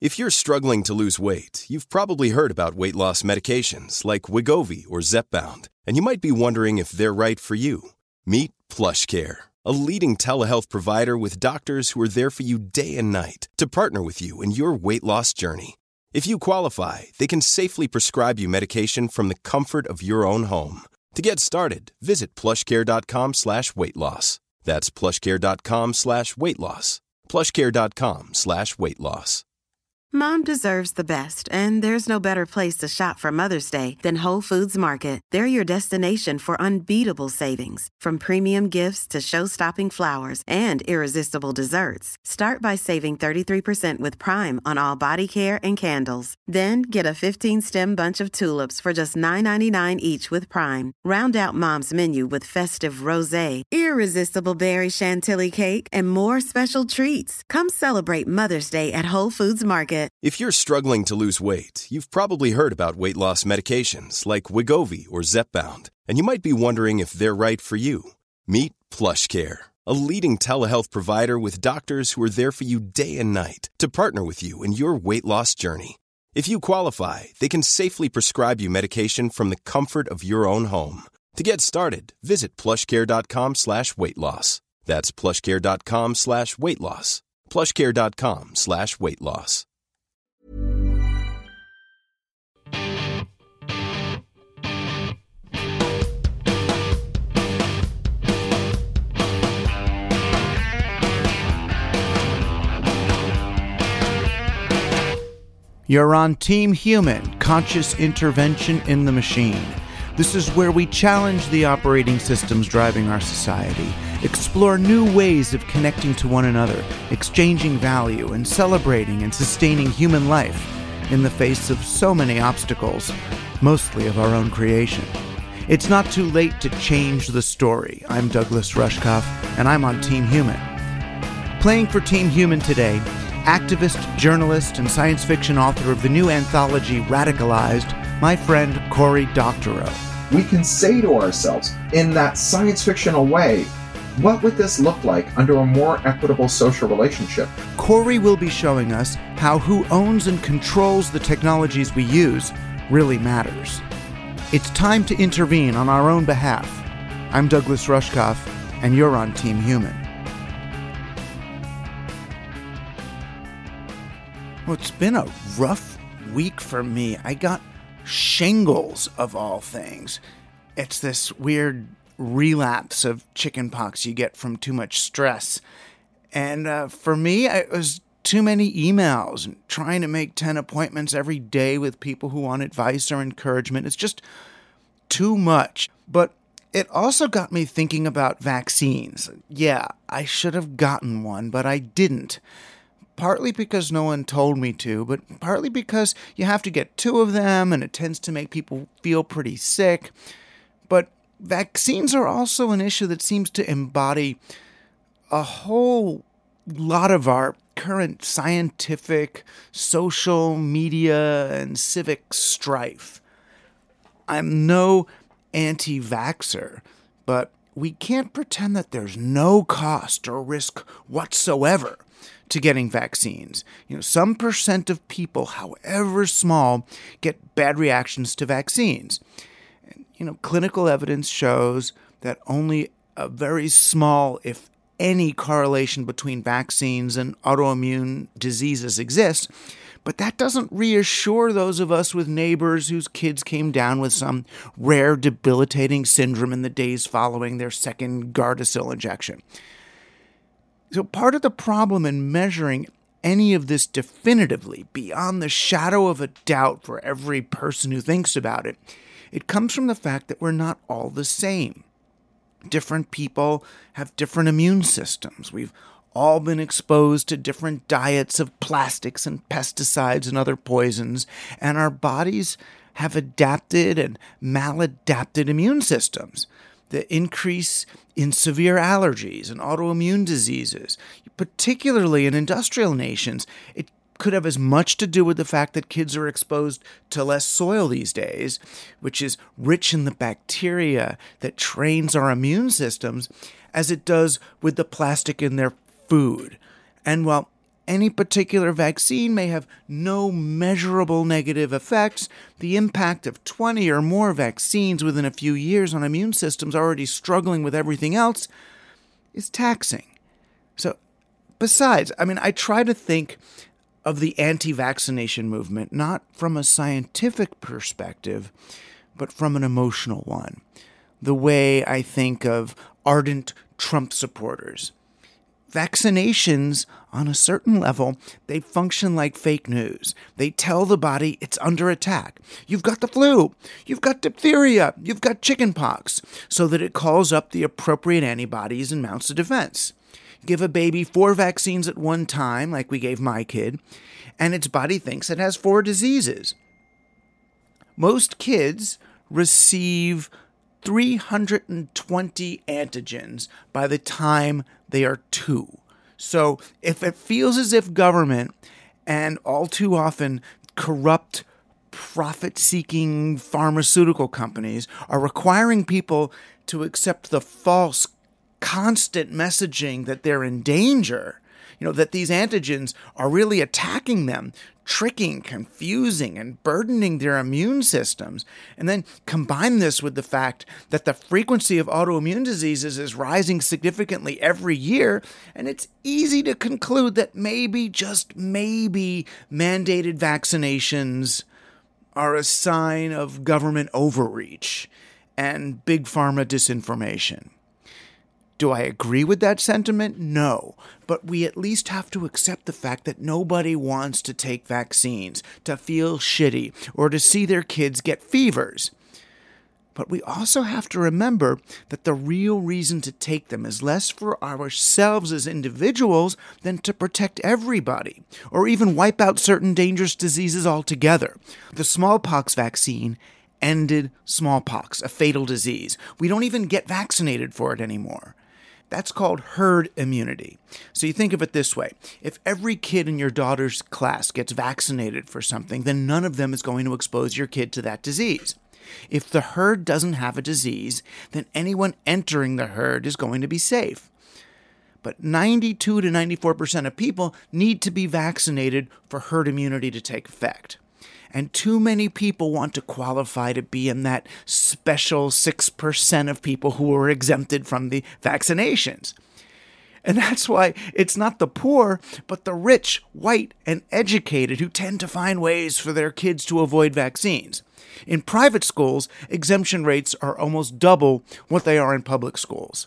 If you're struggling to lose weight, you've probably heard about weight loss medications like Wegovy or Zepbound, and you might be wondering if they're right for you. Meet PlushCare, a leading telehealth provider with doctors who are there for you day and night to partner with you in your weight loss journey. If you qualify, they can safely prescribe you medication from the comfort of your own home. To get started, visit plushcare.com/weightloss. That's plushcare.com/weightloss. plushcare.com/weightloss. Mom deserves the best, and there's no better place to shop for Mother's Day than Whole Foods Market. They're your destination for unbeatable savings, from premium gifts to show-stopping flowers and irresistible desserts. Start by saving 33% with Prime on all body care and candles. Then get a 15-stem bunch of tulips for just $9.99 each with Prime. Round out Mom's menu with festive rosé, irresistible berry chantilly cake, and more special treats. Come celebrate Mother's Day at Whole Foods Market. If you're struggling to lose weight, you've probably heard about weight loss medications like Wegovy or Zepbound, and you might be wondering if they're right for you. Meet PlushCare, a leading telehealth provider with doctors who are there for you day and night to partner with you in your weight loss journey. If you qualify, they can safely prescribe you medication from the comfort of your own home. To get started, visit plushcare.com/weightloss. That's plushcare.com/weightloss. plushcare.com/weightloss. You're on Team Human, Conscious Intervention in the Machine. This is where we challenge the operating systems driving our society, explore new ways of connecting to one another, exchanging value, and celebrating and sustaining human life in the face of so many obstacles, mostly of our own creation. It's not too late to change the story. I'm Douglas Rushkoff, and I'm on Team Human. Playing for Team Human today, activist, journalist, and science fiction author of the new anthology Radicalized, my friend Cory Doctorow. We can say to ourselves, in that science fictional way, what would this look like under a more equitable social relationship? Cory will be showing us how who owns and controls the technologies we use really matters. It's time to intervene on our own behalf. I'm Douglas Rushkoff, and you're on Team Human. Well, it's been a rough week for me. I got shingles, of all things. It's this weird relapse of chickenpox you get from too much stress. And for me, it was too many emails and trying to make 10 appointments every day with people who want advice or encouragement. It's just too much. But it also got me thinking about vaccines. Yeah, I should have gotten one, but I didn't. Partly because no one told me to, but partly because you have to get 2 of them and it tends to make people feel pretty sick. But vaccines are also an issue that seems to embody a whole lot of our current scientific, social, media, and civic strife. I'm no anti-vaxxer, but we can't pretend that there's no cost or risk whatsoever to getting vaccines. Some percent of people, however small, get bad reactions to vaccines. Clinical evidence shows that only a very small, if any, correlation between vaccines and autoimmune diseases exists, but that doesn't reassure those of us with neighbors whose kids came down with some rare debilitating syndrome in the days following their second Gardasil injection. So part of the problem in measuring any of this definitively, beyond the shadow of a doubt for every person who thinks about it, it comes from the fact that we're not all the same. Different people have different immune systems. We've all been exposed to different diets of plastics and pesticides and other poisons, and our bodies have adapted and maladapted immune systems. The increase in severe allergies and autoimmune diseases, particularly in industrial nations, it could have as much to do with the fact that kids are exposed to less soil these days, which is rich in the bacteria that trains our immune systems, as it does with the plastic in their food. And while any particular vaccine may have no measurable negative effects, the impact of 20 or more vaccines within a few years on immune systems already struggling with everything else is taxing. So, besides, I try to think of the anti-vaccination movement not from a scientific perspective, but from an emotional one. The way I think of ardent Trump supporters. Vaccinations, on a certain level, they function like fake news. They tell the body it's under attack. You've got the flu, you've got diphtheria, you've got chickenpox, so that it calls up the appropriate antibodies and mounts a defense. Give a baby 4 vaccines at one time, like we gave my kid, and its body thinks it has 4 diseases. Most kids receive 320 antigens by the time they are 2. So if it feels as if government and all too often corrupt, profit-seeking pharmaceutical companies are requiring people to accept the false, constant messaging that they're in danger, that these antigens are really attacking them, tricking, confusing, and burdening their immune systems, and then combine this with the fact that the frequency of autoimmune diseases is rising significantly every year, and it's easy to conclude that maybe, just maybe, mandated vaccinations are a sign of government overreach and big pharma disinformation. Do I agree with that sentiment? No. But we at least have to accept the fact that nobody wants to take vaccines, to feel shitty, or to see their kids get fevers. But we also have to remember that the real reason to take them is less for ourselves as individuals than to protect everybody, or even wipe out certain dangerous diseases altogether. The smallpox vaccine ended smallpox, a fatal disease. We don't even get vaccinated for it anymore. That's called herd immunity. So you think of it this way. If every kid in your daughter's class gets vaccinated for something, then none of them is going to expose your kid to that disease. If the herd doesn't have a disease, then anyone entering the herd is going to be safe. But 92 to 94% of people need to be vaccinated for herd immunity to take effect. And too many people want to qualify to be in that special 6% of people who are exempted from the vaccinations. And that's why it's not the poor, but the rich, white, and educated who tend to find ways for their kids to avoid vaccines. In private schools, exemption rates are almost double what they are in public schools.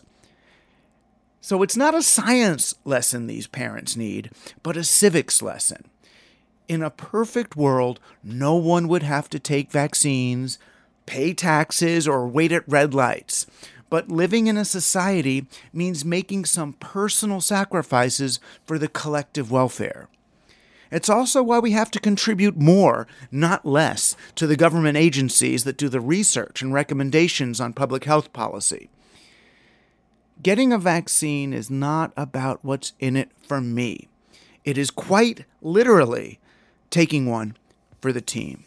So it's not a science lesson these parents need, but a civics lesson. In a perfect world, no one would have to take vaccines, pay taxes, or wait at red lights. But living in a society means making some personal sacrifices for the collective welfare. It's also why we have to contribute more, not less, to the government agencies that do the research and recommendations on public health policy. Getting a vaccine is not about what's in it for me. It is quite literally taking one for the team.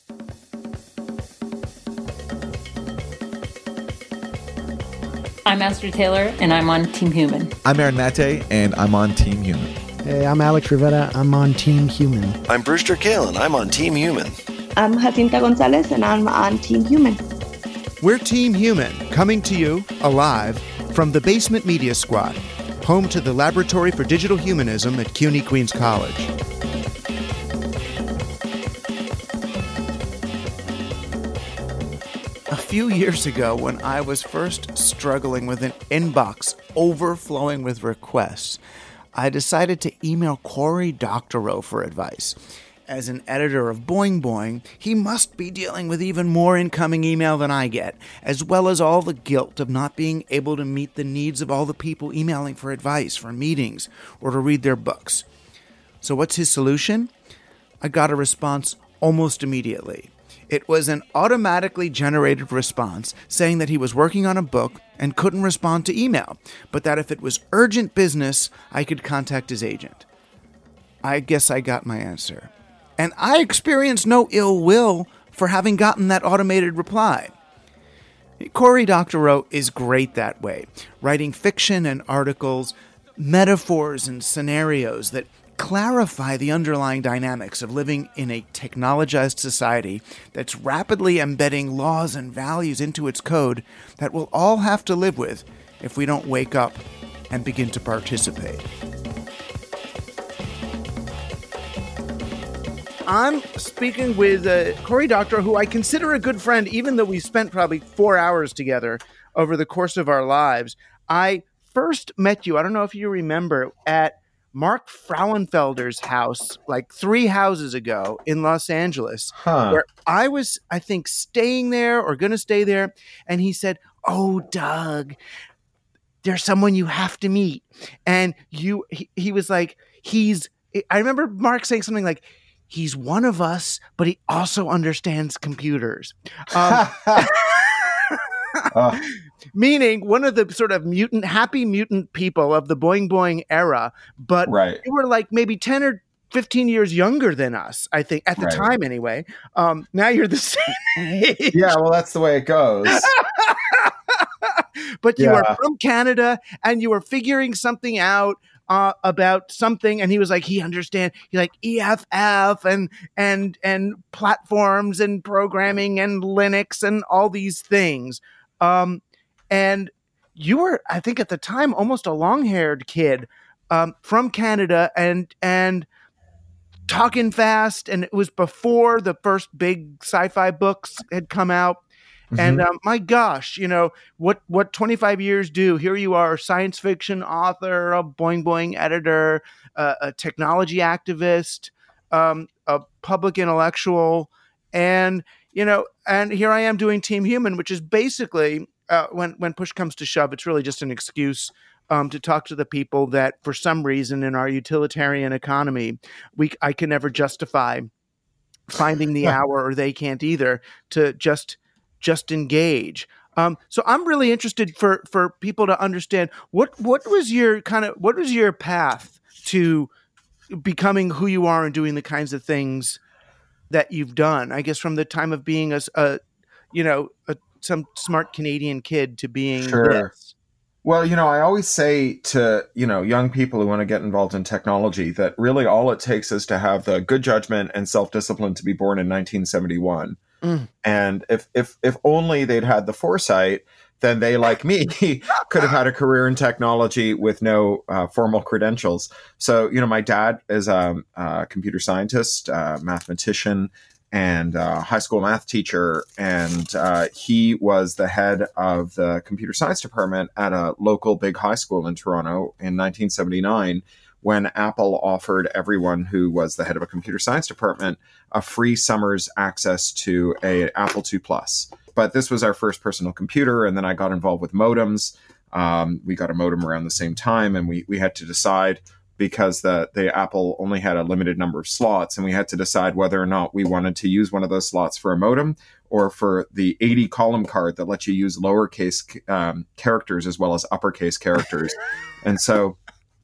I'm Esther Taylor, and I'm on Team Human. I'm Aaron Mate, and I'm on Team Human. Hey, I'm Alex Rivera. I'm on Team Human. I'm Brewster Kalen. I'm on Team Human. I'm Jacinta Gonzalez, and I'm on Team Human. We're Team Human, coming to you, alive, from the Basement Media Squad, home to the Laboratory for Digital Humanism at CUNY Queens College. A few years ago, when I was first struggling with an inbox overflowing with requests, I decided to email Cory Doctorow for advice. As an editor of Boing Boing, he must be dealing with even more incoming email than I get, as well as all the guilt of not being able to meet the needs of all the people emailing for advice, for meetings, or to read their books. So what's his solution? I got a response almost immediately. It was an automatically generated response saying that he was working on a book and couldn't respond to email, but that if it was urgent business, I could contact his agent. I guess I got my answer. And I experienced no ill will for having gotten that automated reply. Cory Doctorow is great that way, writing fiction and articles, metaphors and scenarios that clarify the underlying dynamics of living in a technologized society that's rapidly embedding laws and values into its code that we'll all have to live with if we don't wake up and begin to participate. I'm speaking with Cory Doctorow, who I consider a good friend, even though we spent probably 4 hours together over the course of our lives. I first met you, I don't know if you remember, at Mark Frauenfelder's house like 3 houses ago in Los Angeles, where I was, I think, staying there or going to stay there. And he said, "Oh, Doug, there's someone you have to meet." And he was like, I remember Mark saying something like, "He's one of us, but he also understands computers." Meaning one of the sort of happy mutant people of the Boing Boing era, but you were like maybe 10 or 15 years younger than us, I think, at the time anyway. Now you're the same age. Yeah, well, that's the way it goes. But you are from Canada and you were figuring something out about something, and he was like, he understands. He like EFF and platforms and programming and Linux and all these things. And you were, I think at the time, almost a long-haired kid from Canada and talking fast. And it was before the first big sci-fi books had come out. Mm-hmm. And my gosh, what 25 years do? Here you are, science fiction author, a Boing Boing editor, a technology activist, a public intellectual, and here I am doing Team Human, which is basically when push comes to shove, it's really just an excuse to talk to the people that, for some reason, in our utilitarian economy, I can never justify finding the hour, or they can't either, to just engage. So I'm really interested for people to understand what was your path to becoming who you are and doing the kinds of things that you've done, I guess, from the time of being some smart Canadian kid to being this. Well, I always say to, young people who want to get involved in technology that really all it takes is to have the good judgment and self-discipline to be born in 1971. And if only they'd had the foresight, then they, like me, could have had a career in technology with no formal credentials. So, my dad is a computer scientist, mathematician, and high school math teacher. And he was the head of the computer science department at a local big high school in Toronto in 1979, when Apple offered everyone who was the head of a computer science department a free summer's access to a Apple II Plus. But this was our first personal computer, and then I got involved with modems. We got a modem around the same time, and we had to decide, because the Apple only had a limited number of slots, and we had to decide whether or not we wanted to use one of those slots for a modem or for the 80 column card that lets you use lowercase characters as well as uppercase characters. And so,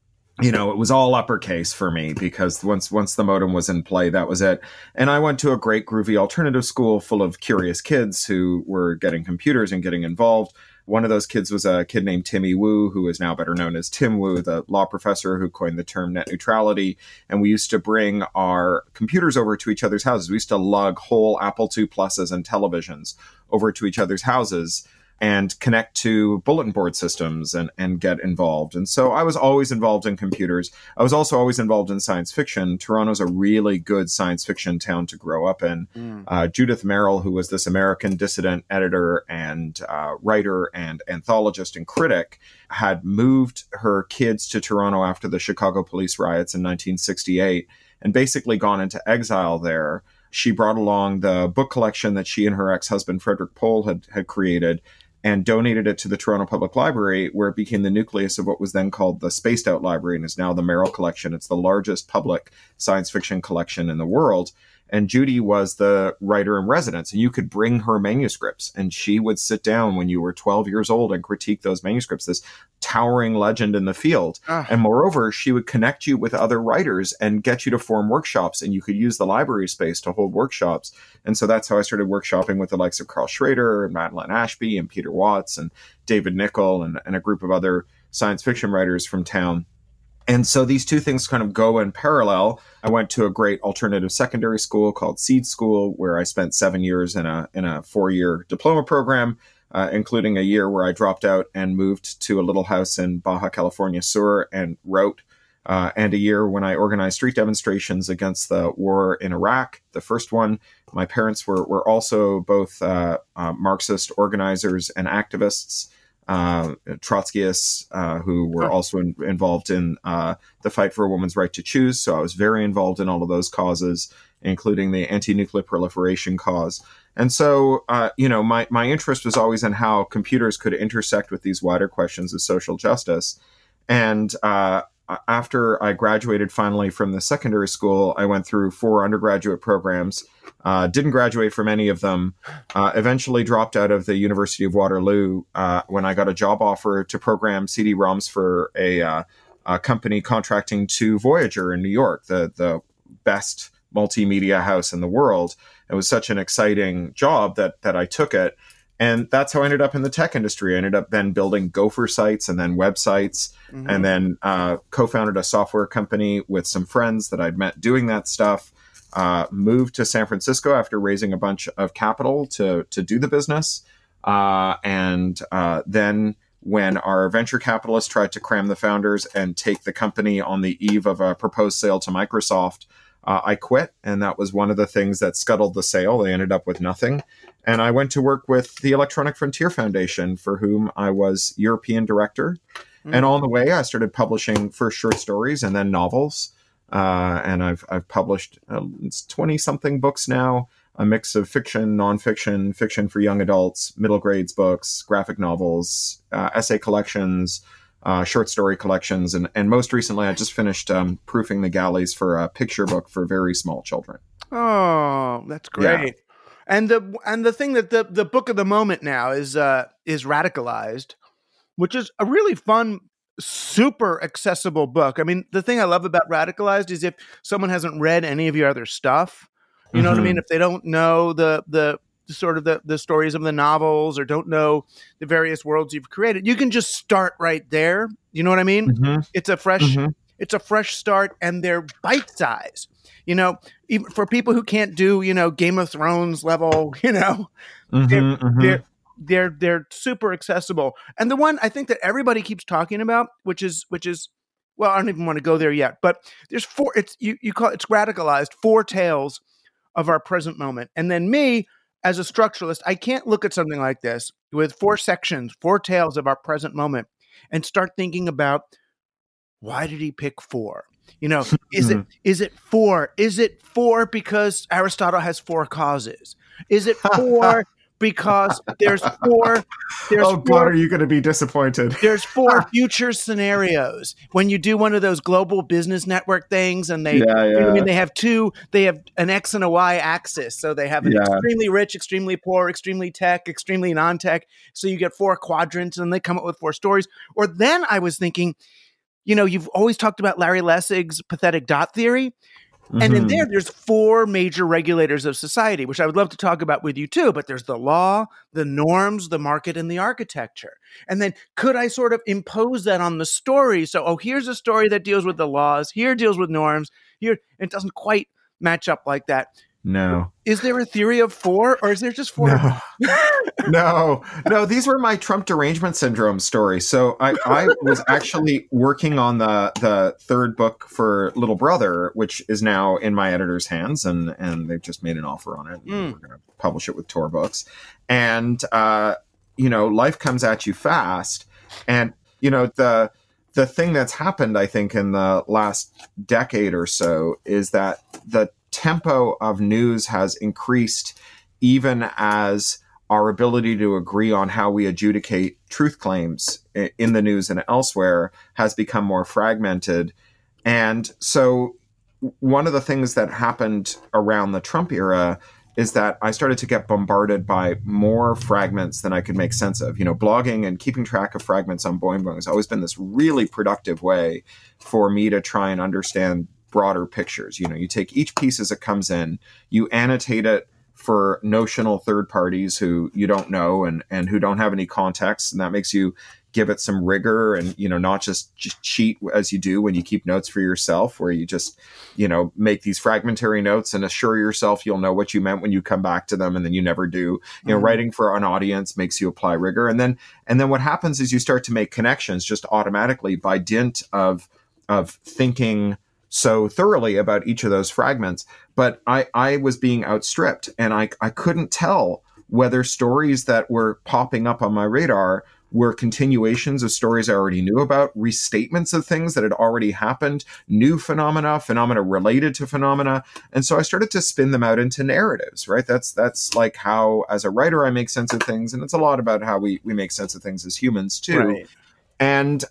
it was all uppercase for me, because once the modem was in play, that was it. And I went to a great groovy alternative school full of curious kids who were getting computers and getting involved. One of those kids was a kid named Timmy Wu, who is now better known as Tim Wu, the law professor who coined the term net neutrality. And we used to bring our computers over to each other's houses. We used to lug whole Apple II Pluses and televisions over to each other's houses and connect to bulletin board systems and get involved. And so I was always involved in computers. I was also always involved in science fiction. Toronto's a really good science fiction town to grow up in. Judith Merrill, who was this American dissident editor and writer and anthologist and critic, had moved her kids to Toronto after the Chicago police riots in 1968 and basically gone into exile there. She brought along the book collection that she and her ex-husband, Frederick Pohl, had created, and donated it to the Toronto Public Library, where it became the nucleus of what was then called the Spaced Out Library and is now the Merrill Collection. It's the largest public science fiction collection in the world. And Judy was the writer in residence, and you could bring her manuscripts, and she would sit down when you were 12 years old and critique those manuscripts, this towering legend in the field. And moreover, she would connect you with other writers and get you to form workshops, and you could use the library space to hold workshops. And so that's how I started workshopping with the likes of Carl Schrader and Madeline Ashby and Peter Watts and David Nichol and a group of other science fiction writers from town. And so these two things kind of go in parallel. I went to a great alternative secondary school called Seed School, where I spent 7 years in a 4-year diploma program, including a year where I dropped out and moved to a little house in Baja California Sur and wrote, and a year when I organized street demonstrations against the war in Iraq, the first one. My parents were also both Marxist organizers and activists. Trotskyists who were also involved in the fight for a woman's right to choose. So I was very involved in all of those causes, including the anti-nuclear proliferation cause. And so, my interest was always in how computers could intersect with these wider questions of social justice. And after I graduated finally from the secondary school, I went through 4 undergraduate programs. Didn't graduate from any of them. Eventually dropped out of the University of Waterloo when I got a job offer to program CD-ROMs for a company contracting to Voyager in New York, the best multimedia house in the world. It was such an exciting job that I took it. And that's how I ended up in the tech industry. I ended up then building Gopher sites and then websites, and then co-founded a software company with some friends that I'd met doing that stuff. Moved to San Francisco after raising a bunch of capital to do the business. And then when our venture capitalists tried to cram the founders and take the company on the eve of a proposed sale to Microsoft, I quit. And that was one of the things that scuttled the sale. They ended up with nothing. And I went to work with the Electronic Frontier Foundation, for whom I was European director. And on the way, I started publishing first short stories and then novels. And I've published 20-something books now, a mix of fiction, nonfiction, fiction for young adults, middle grades books, graphic novels, essay collections, short story collections. And most recently, I just finished proofing the galleys for a picture book for very small children. Oh, that's great. Yeah. And the thing that the book of the moment now is Radicalized, which is a really fun, super accessible book. I mean, the thing I love about Radicalized is if someone hasn't read any of your other stuff, you know what I mean? If they don't know the sort of the stories of the novels or don't know the various worlds you've created, you can just start right there. You know what I mean? It's a fresh start, and they're bite size. You know, even for people who can't do, Game of Thrones level, they're super accessible. And the one I think that everybody keeps talking about, which is, well, I don't even want to go there yet, but there's 4, you call it's Radicalized, 4 tales of our present moment. And then me, as a structuralist, I can't look at something like this with 4 sections, 4 tales of our present moment, and start thinking about, why did he pick 4? Is it 4? Is it 4 because Aristotle has 4 causes? Is it 4 because there's 4? God, are you going to be disappointed? There's 4 future scenarios when you do one of those global business network things, and they have 2. They have an X and a Y axis, so they have an extremely rich, extremely poor, extremely tech, extremely non-tech. So you get 4 quadrants, and they come up with 4 stories. Or then I was thinking, you've always talked about Larry Lessig's pathetic dot theory. And in there's 4 major regulators of society, which I would love to talk about with you too. But there's the law, the norms, the market, and the architecture. And then could I sort of impose that on the story? So, here's a story that deals with the laws. Here deals with norms. Here, it doesn't quite match up like that. No. Is there a theory of 4, or is there just 4? No. These were my Trump derangement syndrome stories. So I was actually working on the 3rd book for Little Brother, which is now in my editor's hands, and they've just made an offer on it. We're going to publish it with Tor Books. And, life comes at you fast. And, the thing that's happened, I think, in the last decade or so is that the tempo of news has increased, even as our ability to agree on how we adjudicate truth claims in the news and elsewhere has become more fragmented. And so one of the things that happened around the Trump era is that I started to get bombarded by more fragments than I could make sense of. Blogging and keeping track of fragments on Boing Boing has always been this really productive way for me to try and understand broader pictures. You take each piece as it comes in, you annotate it for notional third parties who you don't know and who don't have any context. And that makes you give it some rigor and, not just cheat as you do when you keep notes for yourself, where you just, make these fragmentary notes and assure yourself you'll know what you meant when you come back to them, and then you never do. Writing for an audience makes you apply rigor. And then what happens is you start to make connections just automatically by dint of thinking so thoroughly about each of those fragments. But I was being outstripped, and I couldn't tell whether stories that were popping up on my radar were continuations of stories I already knew about, restatements of things that had already happened, new phenomena related to phenomena. And so I started to spin them out into narratives, right? That's like how, as a writer, I make sense of things. And it's a lot about how we make sense of things as humans too. Right. And,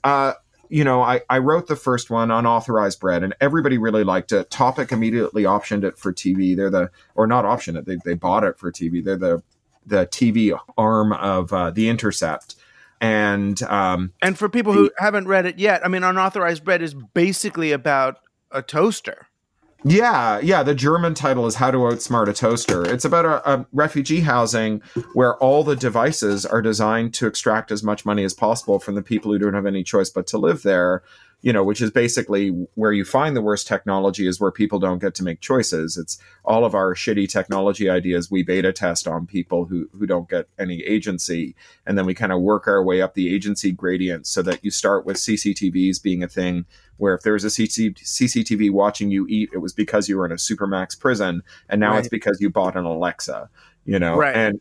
I wrote the first one, Unauthorized Bread, and everybody really liked it. Topic immediately optioned it for TV. Or not optioned it, they bought it for TV. They're the TV arm of The Intercept. And for people who haven't read it yet, I mean, Unauthorized Bread is basically about a toaster. Yeah. The German title is How to Outsmart a Toaster. It's about a refugee housing where all the devices are designed to extract as much money as possible from the people who don't have any choice but to live there, which is basically where you find the worst technology is where people don't get to make choices. It's all of our shitty technology ideas we beta test on people who don't get any agency. And then we kind of work our way up the agency gradient so that you start with CCTVs being a thing where if there was a CCTV watching you eat, it was because you were in a Supermax prison. And now It's because you bought an Alexa, Right.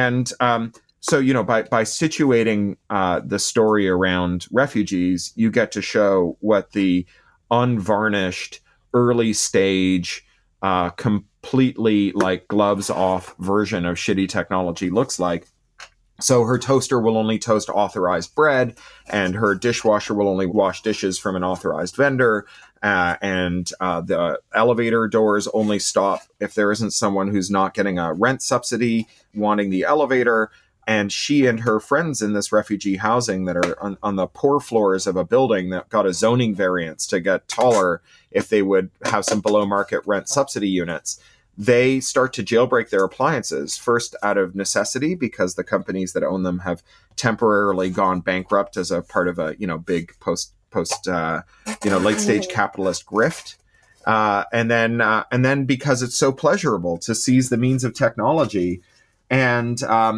So, by situating the story around refugees, you get to show what the unvarnished, early stage, completely like gloves off version of shitty technology looks like. So her toaster will only toast authorized bread, and her dishwasher will only wash dishes from an authorized vendor. And the elevator doors only stop if there isn't someone who's not getting a rent subsidy wanting the elevator. And she and her friends in this refugee housing that are on the poor floors of a building that got a zoning variance to get taller if they would have some below market rent subsidy units, they start to jailbreak their appliances, first out of necessity because the companies that own them have temporarily gone bankrupt as a part of a big post late stage capitalist grift. And then because it's so pleasurable to seize the means of technology. And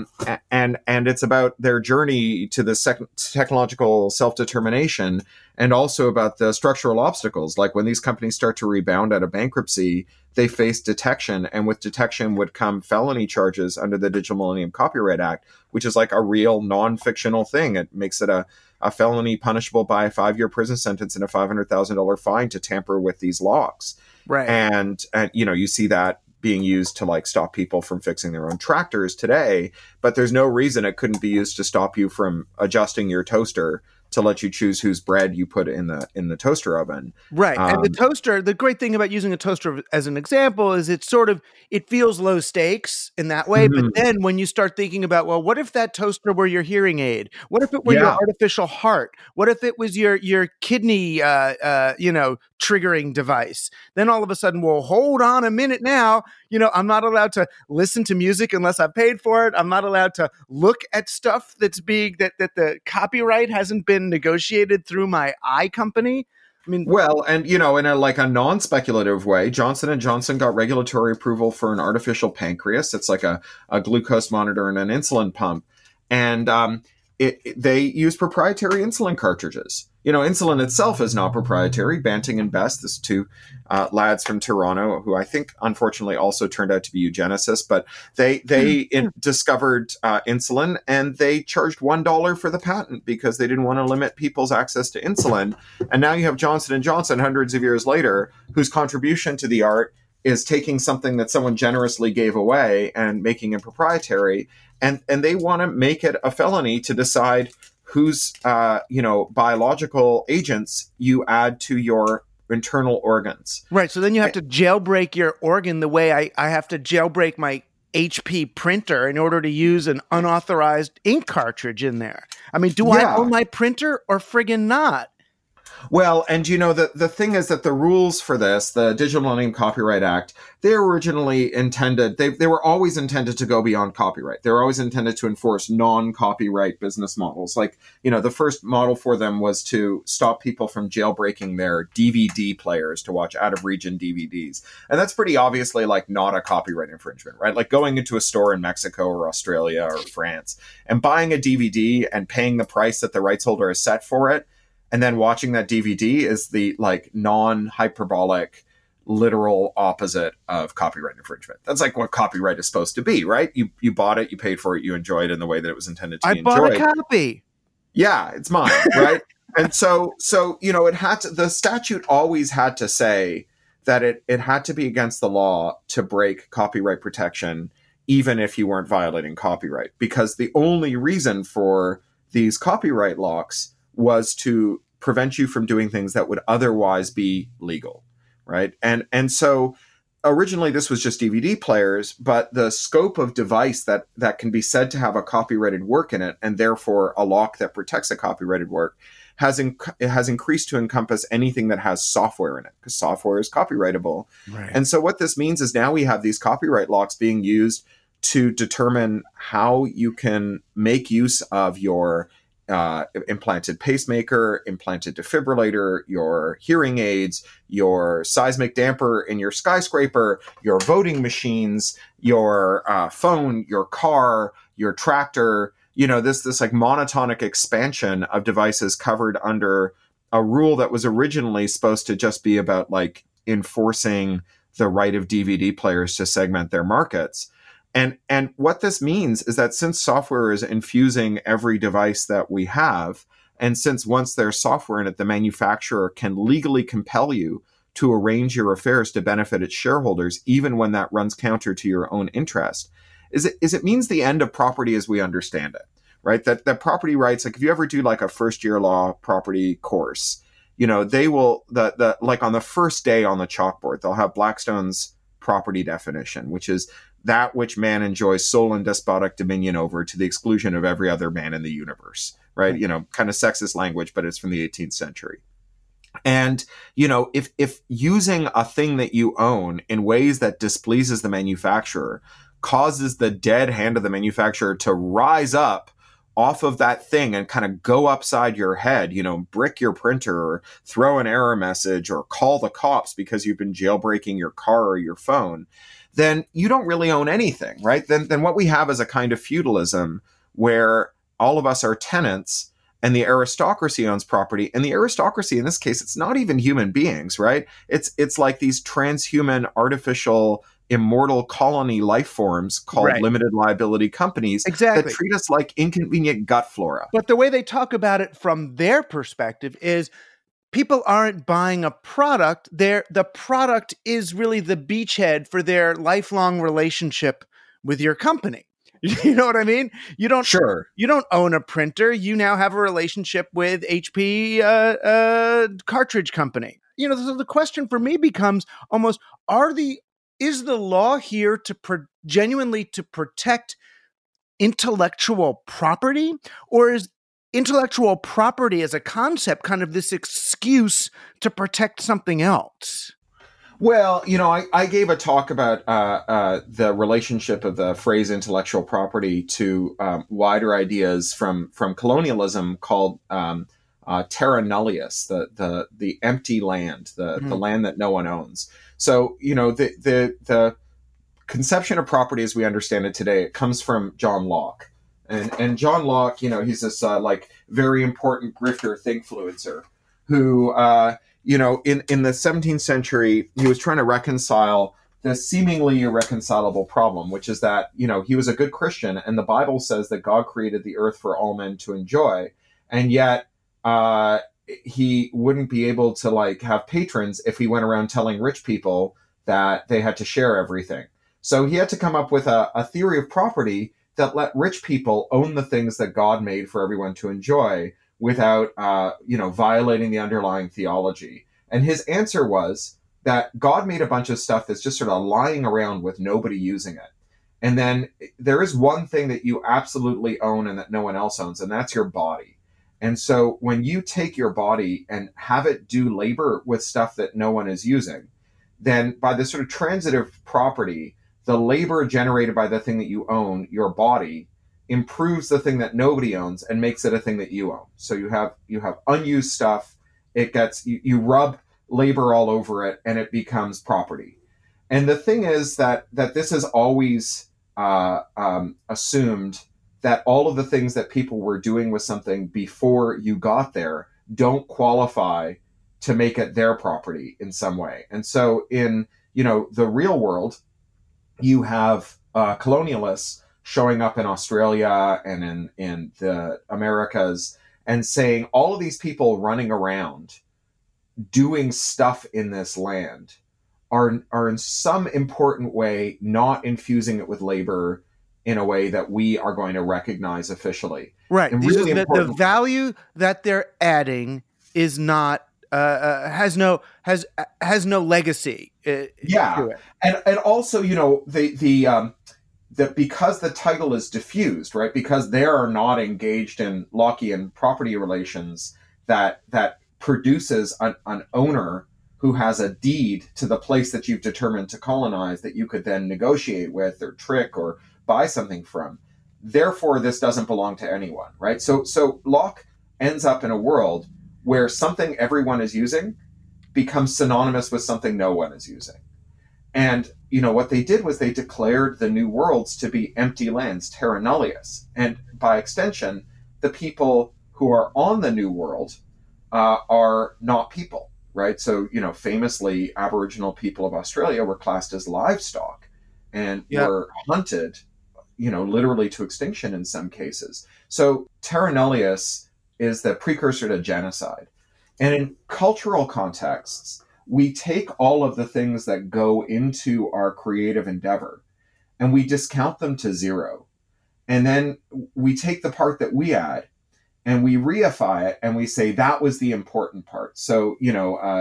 it's about their journey to the technological self-determination, and also about the structural obstacles. Like when these companies start to rebound out of bankruptcy, they face detection, and with detection would come felony charges under the Digital Millennium Copyright Act, which is like a real non-fictional thing. It makes it a felony punishable by a 5-year prison sentence and a $500,000 fine to tamper with these logs. Right. And you see that being used to like stop people from fixing their own tractors today, but there's no reason it couldn't be used to stop you from adjusting your toaster to let you choose whose bread you put in the toaster oven. Right. And the toaster, the great thing about using a toaster as an example is it feels low stakes in that way. Mm-hmm. But then when you start thinking about, well, what if that toaster were your hearing aid? What if it were your artificial heart? What if it was your kidney, triggering device? Then all of a sudden, well, hold on a minute now. I'm not allowed to listen to music unless I paid for it. I'm not allowed to look at stuff that the copyright hasn't been negotiated through my company. I mean, well, and in a non-speculative way, Johnson & Johnson got regulatory approval for an artificial pancreas. It's like a glucose monitor and an insulin pump, and they use proprietary insulin cartridges. Insulin itself is not proprietary. Banting and Best, these two lads from Toronto, who I think unfortunately also turned out to be eugenicists, but they discovered insulin, and they charged $1 for the patent because they didn't want to limit people's access to insulin. And now you have Johnson & Johnson hundreds of years later, whose contribution to the art is taking something that someone generously gave away and making it proprietary. And they want to make it a felony to decide whose biological agents you add to your internal organs. Right. So then you have to jailbreak your organ the way I have to jailbreak my HP printer in order to use an unauthorized ink cartridge in there. I mean, do I own my printer or friggin' not? Well, and the thing is that the rules for this, the Digital Millennium Copyright Act, they originally intended, they were always intended to go beyond copyright. They were always intended to enforce non-copyright business models. Like, the first model for them was to stop people from jailbreaking their DVD players to watch out-of-region DVDs. And that's pretty obviously like not a copyright infringement, right? Like going into a store in Mexico or Australia or France and buying a DVD and paying the price that the rights holder has set for it, and then watching that DVD is the like non-hyperbolic, literal opposite of copyright infringement. That's like what copyright is supposed to be, right? You bought it, you paid for it, you enjoyed it in the way that it was intended to be enjoyed. I bought a copy. Yeah, it's mine, right? And so it had to, the statute always had to say that it had to be against the law to break copyright protection, even if you weren't violating copyright, because the only reason for these copyright locks was to prevent you from doing things that would otherwise be legal, right? And so originally this was just DVD players, but the scope of device that can be said to have a copyrighted work in it, and therefore a lock that protects a copyrighted work, has increased to encompass anything that has software in it, because software is copyrightable. Right. And so what this means is now we have these copyright locks being used to determine how you can make use of your implanted pacemaker, implanted defibrillator, your hearing aids, your seismic damper in your skyscraper, your voting machines, your phone, your car, your tractor, this like monotonic expansion of devices covered under a rule that was originally supposed to just be about like enforcing the right of DVD players to segment their markets. And what this means is that since software is infusing every device that we have, and since once there's software in it, the manufacturer can legally compel you to arrange your affairs to benefit its shareholders, even when that runs counter to your own interest, it means the end of property as we understand it, right? That property rights, like if you ever do like a first year law property course, they will, like on the first day on the chalkboard, they'll have Blackstone's property definition, which is that which man enjoys sole and despotic dominion over to the exclusion of every other man in the universe, right? Kind of sexist language, but it's from the 18th century. And, if using a thing that you own in ways that displeases the manufacturer causes the dead hand of the manufacturer to rise up off of that thing and kind of go upside your head, brick your printer or throw an error message or call the cops because you've been jailbreaking your car or your phone, then you don't really own anything, right? Then what we have is a kind of feudalism where all of us are tenants and the aristocracy owns property. And the aristocracy, in this case, it's not even human beings, right? It's like these transhuman, artificial, immortal colony life forms called limited liability companies that treat us like inconvenient gut flora. But the way they talk about it from their perspective is people aren't buying a product. The product is really the beachhead for their lifelong relationship with your company. You know what I mean? You don't own a printer. You now have a relationship with HP cartridge company. So the question for me becomes almost, is the law here to genuinely to protect intellectual property, or is intellectual property as a concept kind of this excuse to protect something else? Well, I gave a talk about the relationship of the phrase intellectual property to wider ideas from colonialism called terra nullius, the empty land, the land that no one owns. So, the conception of property as we understand it today, it comes from John Locke. And John Locke, he's this very important grifter thinkfluencer who, in the 17th century, he was trying to reconcile the seemingly irreconcilable problem, which is that, he was a good Christian and the Bible says that God created the earth for all men to enjoy. And yet, he wouldn't be able to have patrons if he went around telling rich people that they had to share everything. So he had to come up with a theory of property that let rich people own the things that God made for everyone to enjoy without, violating the underlying theology. And his answer was that God made a bunch of stuff that's just sort of lying around with nobody using it. And then there is one thing that you absolutely own and that no one else owns, and that's your body. And so when you take your body and have it do labor with stuff that no one is using, then by the sort of transitive property, the labor generated by the thing that you own, your body, improves the thing that nobody owns and makes it a thing that you own. So you have unused stuff. It gets, you rub labor all over it and it becomes property. And the thing is that this is always assumed that all of the things that people were doing with something before you got there don't qualify to make it their property in some way. And so in, the real world, you have colonialists showing up in Australia and in the Americas and saying all of these people running around doing stuff in this land are in some important way not infusing it with labor in a way that we are going to recognize officially. Right. Really the value that they're adding is not has no legacy. To it. And also, that because the title is diffused, right? Because they are not engaged in Lockean property relations that produces an owner who has a deed to the place that you've determined to colonize that you could then negotiate with or trick or buy something from. Therefore, this doesn't belong to anyone, right? So Locke ends up in a world where something everyone is using becomes synonymous with something no one is using. And, what they did was they declared the new worlds to be empty lands, terra nullius. And by extension, the people who are on the new world are not people, right? So, famously, Aboriginal people of Australia were classed as livestock and were hunted, literally to extinction in some cases. So terra nullius is the precursor to genocide. And in cultural contexts, we take all of the things that go into our creative endeavor and we discount them to zero. And then we take the part that we add and we reify it and we say that was the important part. So, we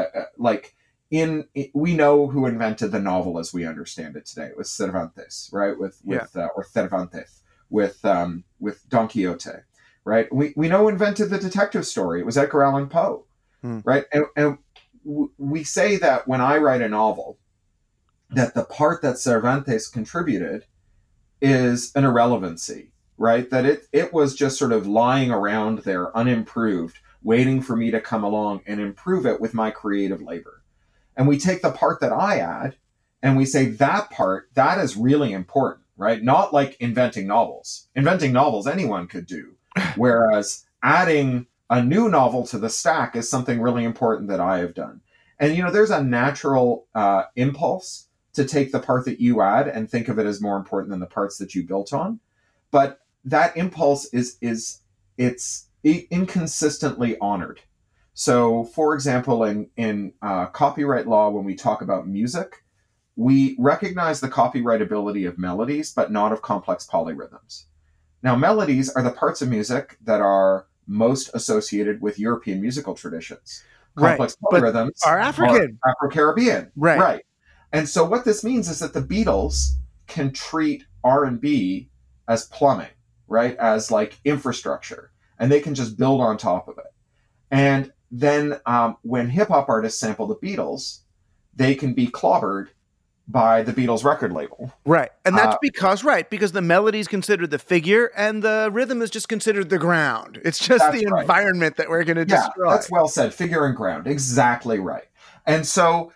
know who invented the novel as we understand it today. It was Cervantes, right? Or Cervantes with Don Quixote, right? We know who invented the detective story. It was Edgar Allan Poe, right? And we say that when I write a novel, that the part that Cervantes contributed is an irrelevancy, right? That it was just sort of lying around there unimproved, waiting for me to come along and improve it with my creative labor. And we take the part that I add and we say that part, that is really important, right? Not like inventing novels. Inventing novels anyone could do. Whereas adding a new novel to the stack is something really important that I have done. And, there's a natural impulse to take the part that you add and think of it as more important than the parts that you built on. But that impulse it's inconsistently honored. So, for example, in copyright law, when we talk about music, we recognize the copyrightability of melodies, but not of complex polyrhythms. Now, melodies are the parts of music that are most associated with European musical traditions. Complex polyrhythms are African. Are Afro-Caribbean. Right. And so what this means is that the Beatles can treat R&B as plumbing, right? As like infrastructure. And they can just build on top of it. And then when hip-hop artists sample the Beatles, they can be clobbered by the Beatles record label. Right. And that's because the melody is considered the figure and the rhythm is just considered the ground. It's just the environment that we're going to destroy. That's well said. Figure and ground. Exactly right. And so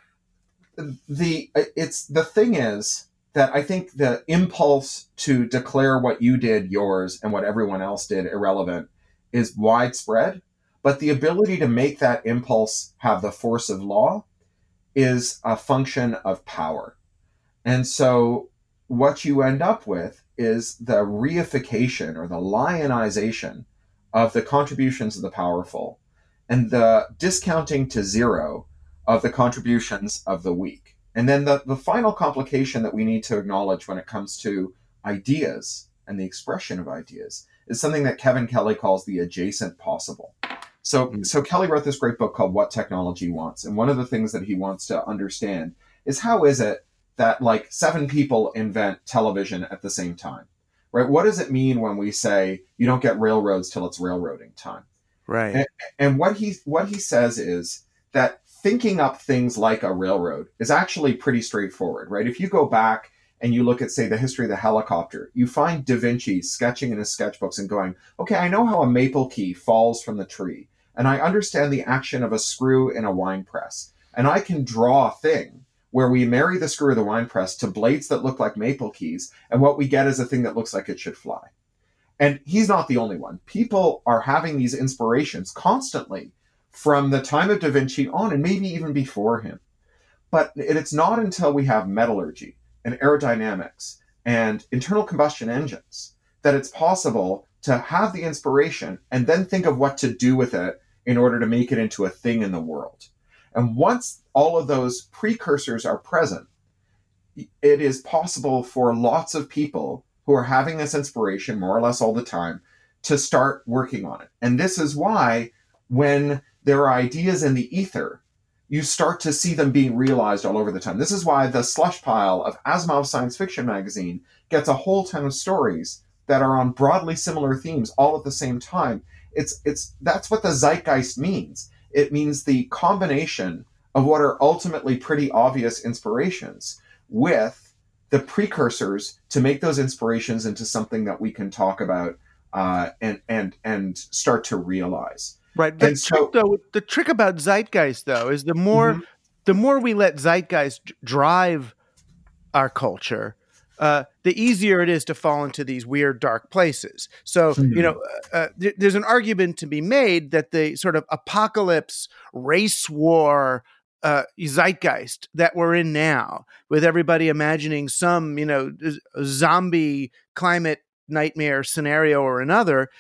the thing is that I think the impulse to declare what you did yours and what everyone else did irrelevant is widespread, but the ability to make that impulse have the force of law is a function of power. And so what you end up with is the reification or the lionization of the contributions of the powerful and the discounting to zero of the contributions of the weak. And then the final complication that we need to acknowledge when it comes to ideas and the expression of ideas is something that Kevin Kelly calls the adjacent possible. So Kelly wrote this great book called What Technology Wants. And one of the things that he wants to understand is how is it that like 7 people invent television at the same time, right? What does it mean when we say you don't get railroads till it's railroading time? Right. And what he says is that thinking up things like a railroad is actually pretty straightforward, right? If you go back and you look at, say, the history of the helicopter, you find Da Vinci sketching in his sketchbooks and going, okay, I know how a maple key falls from the tree, and I understand the action of a screw in a wine press, and I can draw a thing where we marry the screw of the wine press to blades that look like maple keys, and what we get is a thing that looks like it should fly. And he's not the only one. People are having these inspirations constantly from the time of Da Vinci on, and maybe even before him. But it's not until we have metallurgy and aerodynamics and internal combustion engines that it's possible to have the inspiration and then think of what to do with it in order to make it into a thing in the world. And once all of those precursors are present, it is possible for lots of people who are having this inspiration more or less all the time to start working on it. And this is why when there are ideas in the ether, you start to see them being realized all over the time. This is why the slush pile of Asimov's science fiction magazine gets a whole ton of stories that are on broadly similar themes all at the same time. That's what the zeitgeist means. It means the combination of what are ultimately pretty obvious inspirations with the precursors to make those inspirations into something that we can talk about and start to realize. Right. The trick about zeitgeist, though, is the more we let zeitgeist drive our culture, the easier it is to fall into these weird, dark places. So, there's an argument to be made that the sort of apocalypse, race war zeitgeist that we're in now, with everybody imagining some, zombie climate nightmare scenario or another,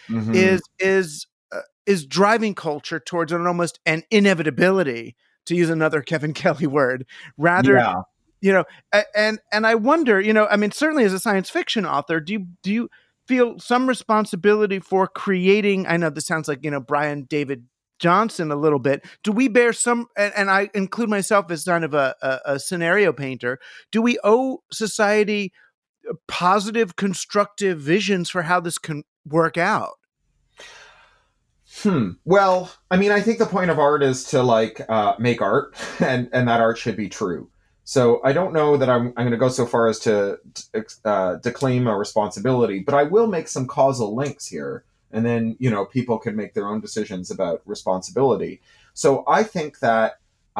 is driving culture towards almost an inevitability, to use another Kevin Kelly word, rather, and I wonder, certainly as a science fiction author, do you feel some responsibility for creating, I know this sounds like, Brian David Johnson a little bit, do we bear some, and I include myself as kind of a scenario painter, do we owe society positive, constructive visions for how this can work out? Well, I think the point of art is to make art, and that art should be true. So I don't know that I'm going to go so far as to claim a responsibility, but I will make some causal links here. And then, people can make their own decisions about responsibility. So I think that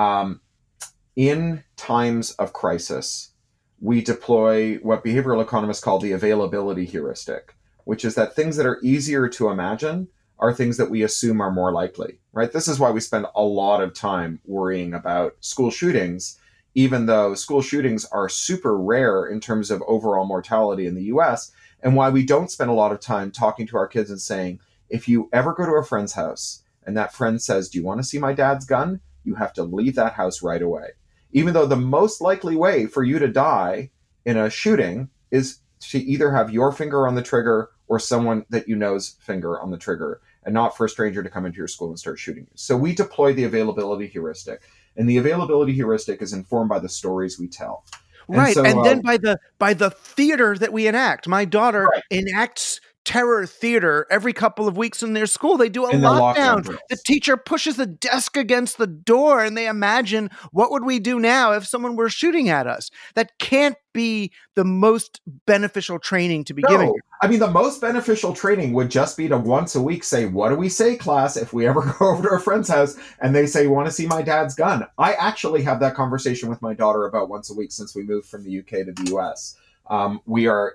in times of crisis, we deploy what behavioral economists call the availability heuristic, which is that things that are easier to imagine are things that we assume are more likely, right? This is why we spend a lot of time worrying about school shootings, even though school shootings are super rare in terms of overall mortality in the US, and why we don't spend a lot of time talking to our kids and saying, if you ever go to a friend's house and that friend says, do you want to see my dad's gun? You have to leave that house right away. Even though the most likely way for you to die in a shooting is to either have your finger on the trigger or someone that you know's finger on the trigger, and not for a stranger to come into your school and start shooting you. So we deploy the availability heuristic. And the availability heuristic is informed by the stories we tell. Right. And then by the theater that we enact. My daughter enacts terror theater every couple of weeks in their school. They do a lockdown. The teacher pushes the desk against the door and they imagine, what would we do now if someone were shooting at us? That can't be the most beneficial training to be giving. The most beneficial training would just be to once a week say, what do we say, class, if we ever go over to a friend's house and they say, want to see my dad's gun? I actually have that conversation with my daughter about once a week since we moved from the UK to the US. We are,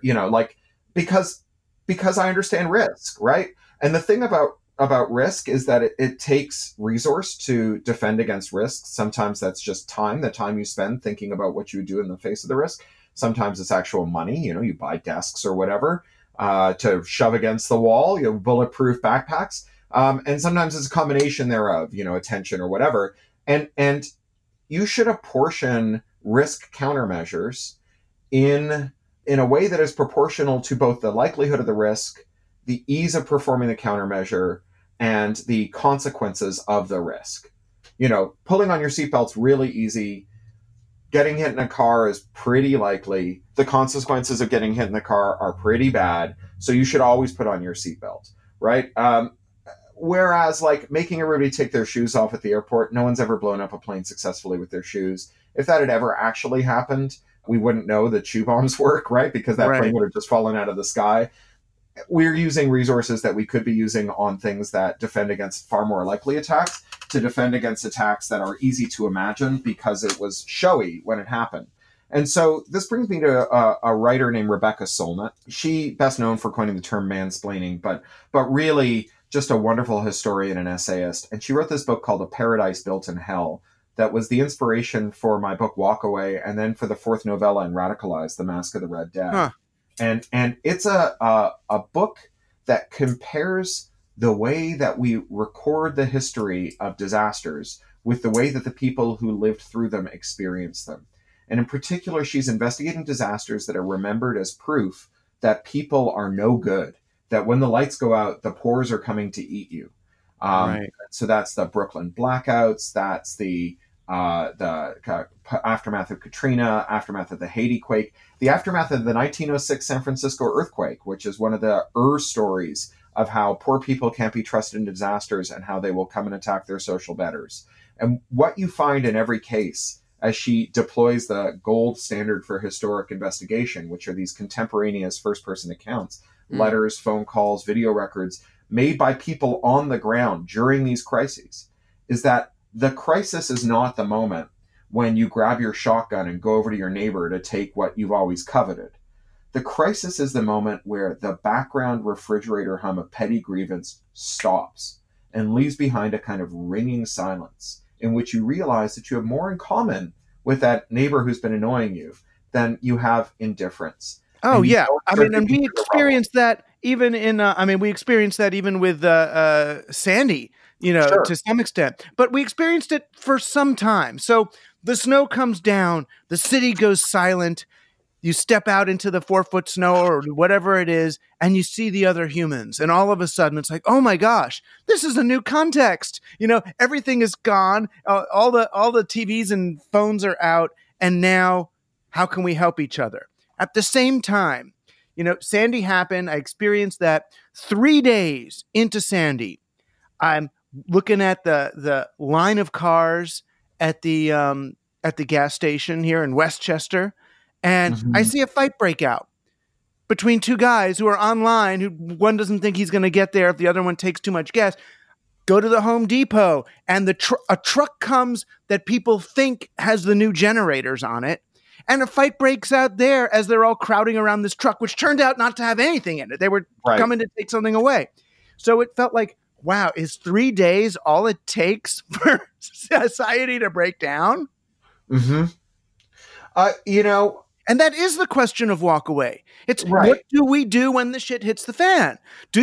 because I understand risk, right? And the thing about risk is that it takes resource to defend against risk. Sometimes that's just time, the time you spend thinking about what you would do in the face of the risk. Sometimes it's actual money. You buy desks or whatever to shove against the wall, bulletproof backpacks. And sometimes it's a combination thereof, attention or whatever. And you should apportion risk countermeasures in a way that is proportional to both the likelihood of the risk, the ease of performing the countermeasure, and the consequences of the risk. Pulling on your seatbelt's really easy. Getting hit in a car is pretty likely. The consequences of getting hit in the car are pretty bad. So you should always put on your seatbelt, right? Whereas, like, making everybody take their shoes off at the airport, no one's ever blown up a plane successfully with their shoes. If that had ever actually happened, we wouldn't know that shoe bombs work, right? Because that plane would have just fallen out of the sky. We're using resources that we could be using on things that defend against far more likely attacks to defend against attacks that are easy to imagine because it was showy when it happened. And so this brings me to a writer named Rebecca Solnit. She best known for coining the term mansplaining, but really just a wonderful historian and essayist. And she wrote this book called A Paradise Built in Hell that was the inspiration for my book Walk Away, and then for the fourth novella in Radicalized, The Mask of the Red Dead. Huh. And it's a book that compares the way that we record the history of disasters with the way that the people who lived through them experienced them. And in particular, she's investigating disasters that are remembered as proof that people are no good, that when the lights go out, the pores are coming to eat you. So that's the Brooklyn blackouts, that's the aftermath of Katrina, aftermath of the Haiti quake, the aftermath of the 1906 San Francisco earthquake, which is one of the stories of how poor people can't be trusted in disasters and how they will come and attack their social betters. And what you find in every case, as she deploys the gold standard for historic investigation, which are these contemporaneous first-person accounts, letters, phone calls, video records made by people on the ground during these crises, is that the crisis is not the moment when you grab your shotgun and go over to your neighbor to take what you've always coveted. The crisis is the moment where the background refrigerator hum of petty grievance stops and leaves behind a kind of ringing silence in which you realize that you have more in common with that neighbor who's been annoying you than you have indifference. Oh, yeah. I mean, and we experienced that even in, we experienced that even with Sandy, to some extent. But we experienced it for some time. So the snow comes down, the city goes silent, you step out into the 4-foot snow or whatever it is, and you see the other humans. And all of a sudden, it's like, oh my gosh, this is a new context. Everything is gone. All the TVs and phones are out. And now, how can we help each other? At the same time, Sandy happened. I experienced that 3 days into Sandy. I'm looking at the line of cars at the gas station here in Westchester, and I see a fight break out between two guys who are online, who one doesn't think he's going to get there if the other one takes too much gas. Go to the Home Depot, and a truck comes that people think has the new generators on it. And a fight breaks out there as they're all crowding around this truck, which turned out not to have anything in it. They were coming to take something away. So it felt like, wow, is 3 days all it takes for society to break down? Mm-hmm. And that is the question of Walk Away. It's what do we do when the shit hits the fan?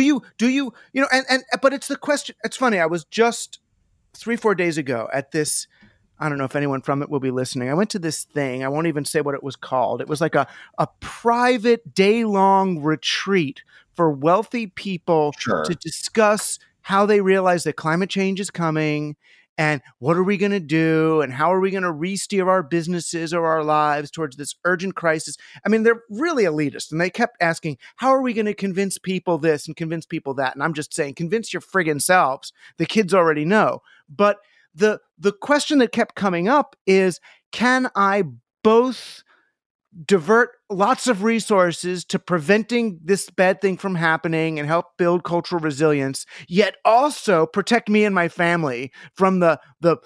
But it's the question. It's funny. I was just 3-4 days ago at this, I don't know if anyone from it will be listening. I went to this thing. I won't even say what it was called. It was like a private day-long retreat for wealthy people to discuss how they realize that climate change is coming and what are we going to do and how are we going to re-steer our businesses or our lives towards this urgent crisis. I mean, they're really elitist, and they kept asking, how are we going to convince people this and convince people that? And I'm just saying, convince your friggin' selves. The kids already know. But the question that kept coming up is, can I both divert lots of resources to preventing this bad thing from happening and help build cultural resilience, yet also protect me and my family from the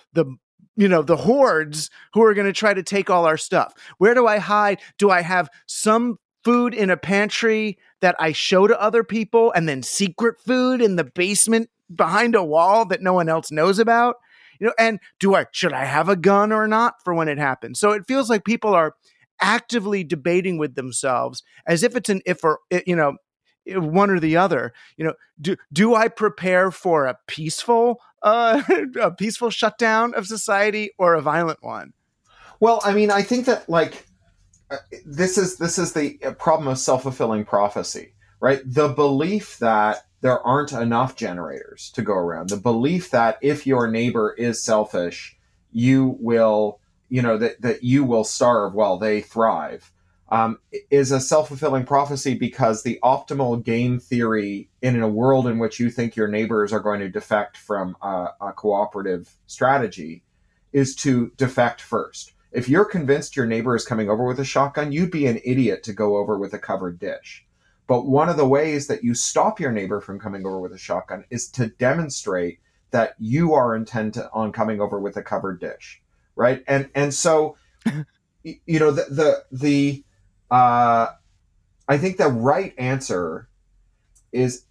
hordes who are going to try to take all our stuff? Where do I hide? Do I have some food in a pantry that I show to other people and then secret food in the basement behind a wall that no one else knows about? And should I have a gun or not for when it happens? So it feels like people are actively debating with themselves as if it's an if or, one or the other. Do I prepare for a peaceful shutdown of society or a violent one? Well, I mean, I think that this is the problem of self-fulfilling prophecy, right? The belief that there aren't enough generators to go around, the belief that if your neighbor is selfish, you will, that you will starve while they thrive. is a self-fulfilling prophecy, because the optimal game theory in a world in which you think your neighbors are going to defect from a cooperative strategy is to defect first. If you're convinced your neighbor is coming over with a shotgun, you'd be an idiot to go over with a covered dish. But one of the ways that you stop your neighbor from coming over with a shotgun is to demonstrate that you are intent on coming over with a covered dish, right? And so, you know, I think the right answer is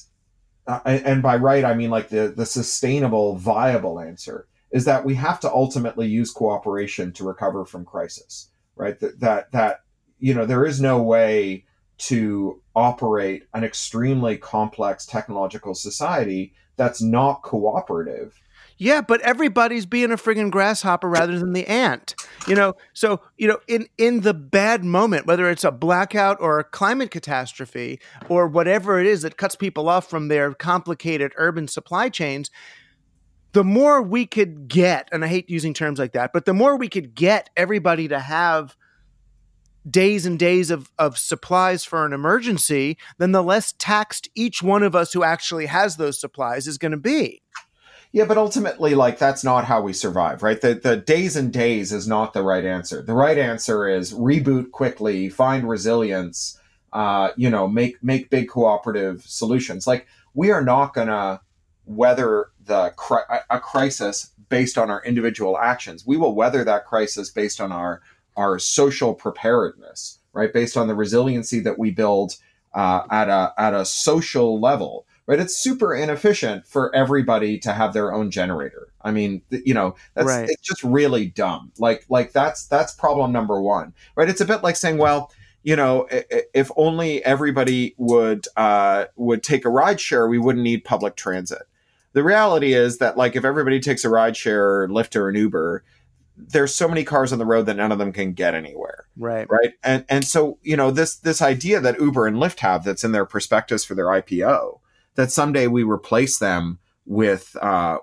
and by right I mean like the sustainable, viable answer is that we have to ultimately use cooperation to recover from crisis, right? That you know, there is no way to operate an extremely complex technological society that's not cooperative. Yeah, but everybody's being a friggin' grasshopper rather than the ant. You know, so, you know, in the bad moment, whether it's a blackout or a climate catastrophe or whatever it is that cuts people off from their complicated urban supply chains, the more we could get, and I hate using terms like that, but the more we could get everybody to have days and days of supplies for an emergency, then the less taxed each one of us who actually has those supplies is going to be. Yeah, but ultimately, like, that's not how we survive, right? The days and days is not the right answer. The right answer is reboot quickly, find resilience, you know, make big cooperative solutions. Like, we are not going to weather a crisis based on our individual actions. We will weather that crisis based on our social preparedness, right? Based on the resiliency that we build at a social level. Right, it's super inefficient for everybody to have their own generator. I mean, you know, that's right. It's just really dumb. Like that's problem number one. Right, it's a bit like saying, well, you know, if only everybody would take a ride share, we wouldn't need public transit. The reality is that, like, if everybody takes a ride share, or Lyft or an Uber, there's so many cars on the road that none of them can get anywhere. Right. And so, you know, this idea that Uber and Lyft have that's in their prospectus for their IPO, that someday we replace them with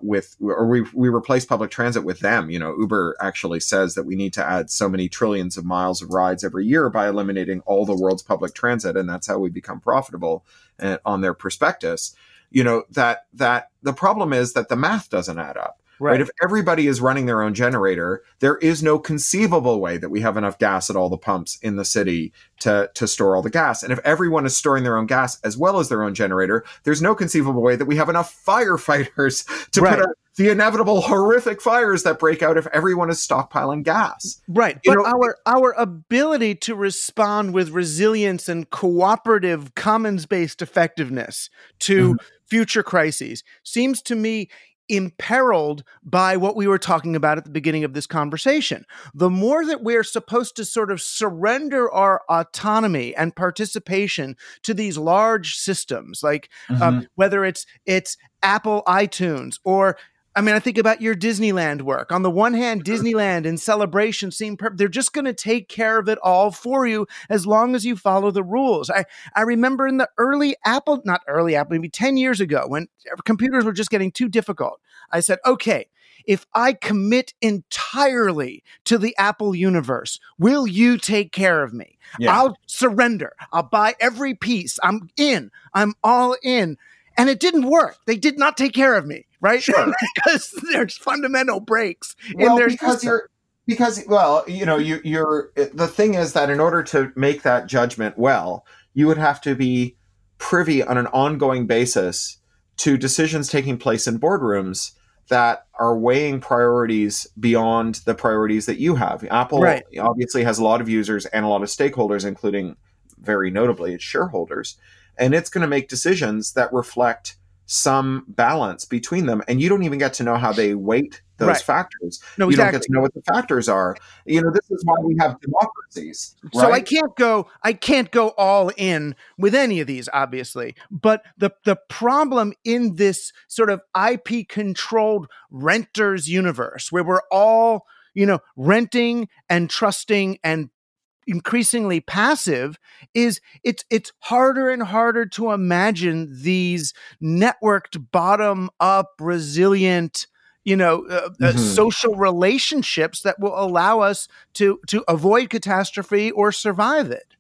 we replace public transit with them. You know, Uber actually says that we need to add so many trillions of miles of rides every year by eliminating all the world's public transit, and that's how we become profitable on their prospectus. You know, that the problem is that the math doesn't add up. Right. If everybody is running their own generator, there is no conceivable way that we have enough gas at all the pumps in the city to store all the gas. And if everyone is storing their own gas as well as their own generator, there's no conceivable way that we have enough firefighters to put out the inevitable horrific fires that break out if everyone is stockpiling gas. Right. But our ability to respond with resilience and cooperative commons-based effectiveness to future crises seems to me imperiled by what we were talking about at the beginning of this conversation. The more that we're supposed to sort of surrender our autonomy and participation to these large systems, like whether it's Apple iTunes or, I mean, I think about your Disneyland work. On the one hand, Disneyland and Celebration seem they're just going to take care of it all for you as long as you follow the rules. I remember in the maybe 10 years ago, when computers were just getting too difficult, I said, okay, if I commit entirely to the Apple universe, will you take care of me? Yeah. I'll surrender. I'll buy every piece. I'm in. I'm all in. And it didn't work. They did not take care of me, right? Sure. Because there's fundamental breaks in their system. Because you know, you're the thing is that in order to make that judgment well, you would have to be privy on an ongoing basis to decisions taking place in boardrooms that are weighing priorities beyond the priorities that you have. Apple obviously has a lot of users and a lot of stakeholders, including, very notably, its shareholders. And it's going to make decisions that reflect some balance between them. And you don't even get to know how they weight those factors. No, you don't get to know what the factors are. You know, this is why we have democracies. Right? So I can't go all in with any of these, obviously. But the problem in this sort of IP controlled renters universe where we're all, you know, renting and trusting and increasingly passive is it's harder and harder to imagine these networked, bottom up, resilient, social relationships that will allow us to avoid catastrophe or survive it.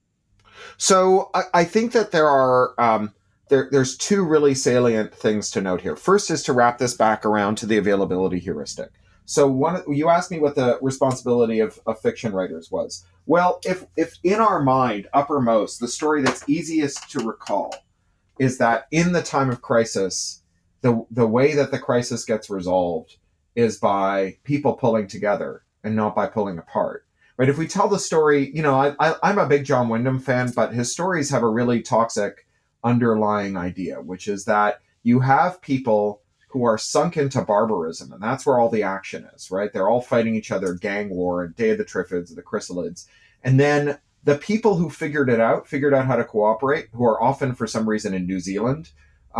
So I think that there are there's two really salient things to note here. First is to wrap this back around to the availability heuristic. So you asked me what the responsibility of fiction writers was. Well, if in our mind, uppermost, the story that's easiest to recall is that in the time of crisis, the way that the crisis gets resolved is by people pulling together and not by pulling apart. Right? If we tell the story, I'm a big John Wyndham fan, but his stories have a really toxic underlying idea, which is that you have people who are sunk into barbarism, and that's where all the action is, right? They're all fighting each other, gang war, and Day of the Triffids, the Chrysalids. And then the people who figured out how to cooperate, who are often for some reason in New Zealand,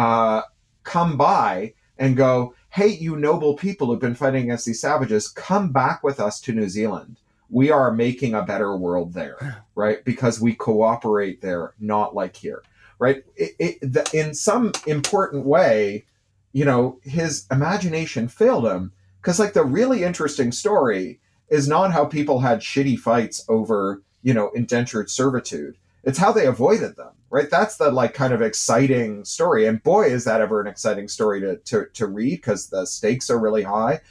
come by and go, hey, you noble people who've been fighting against these savages, come back with us to New Zealand. We are making a better world there, right? Because we cooperate there, not like here, right? In some important way, his imagination failed him, because the really interesting story is not how people had shitty fights over, indentured servitude. It's how they avoided them, right? That's the kind of exciting story. And boy, is that ever an exciting story to read, because the stakes are really high.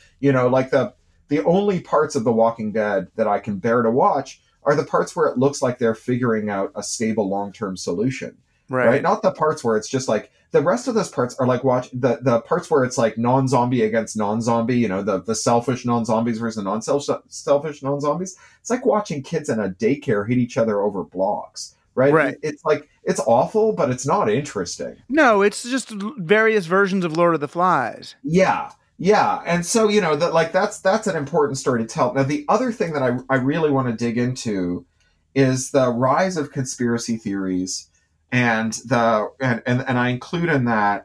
The only parts of The Walking Dead that I can bear to watch are the parts where it looks like they're figuring out a stable long-term solution, right? Not the parts where it's just the rest of those parts are watch the parts where it's non-zombie against non-zombie, the selfish non-zombies versus the non-selfish non-zombies. It's like watching kids in a daycare hit each other over blocks, right? It's it's awful, but it's not interesting. No, it's just various versions of Lord of the Flies. Yeah. And so, that's an important story to tell. Now, the other thing that I really want to dig into is the rise of conspiracy theories, and I include in that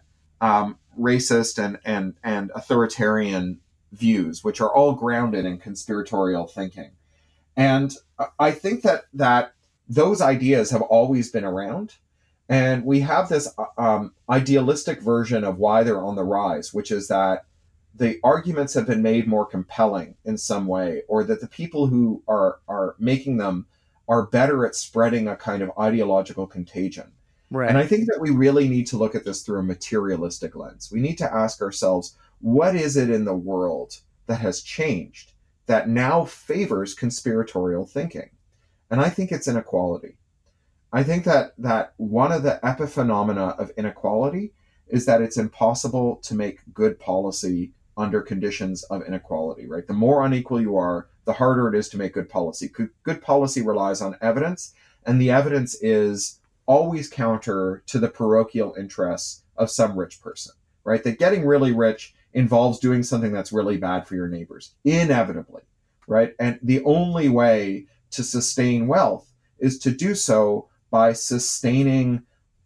racist and authoritarian views, which are all grounded in conspiratorial thinking. And I think that those ideas have always been around, and we have this idealistic version of why they're on the rise, which is that the arguments have been made more compelling in some way, or that the people who are making them are better at spreading a kind of ideological contagion. Right. And I think that we really need to look at this through a materialistic lens. We need to ask ourselves, what is it in the world that has changed that now favors conspiratorial thinking? And I think it's inequality. I think that one of the epiphenomena of inequality is that it's impossible to make good policy under conditions of inequality, right? The more unequal you are, the harder it is to make good policy. Good policy relies on evidence, and the evidence is always counter to the parochial interests of some rich person, right? That getting really rich involves doing something that's really bad for your neighbors, inevitably, right? And the only way to sustain wealth is to do so by sustaining,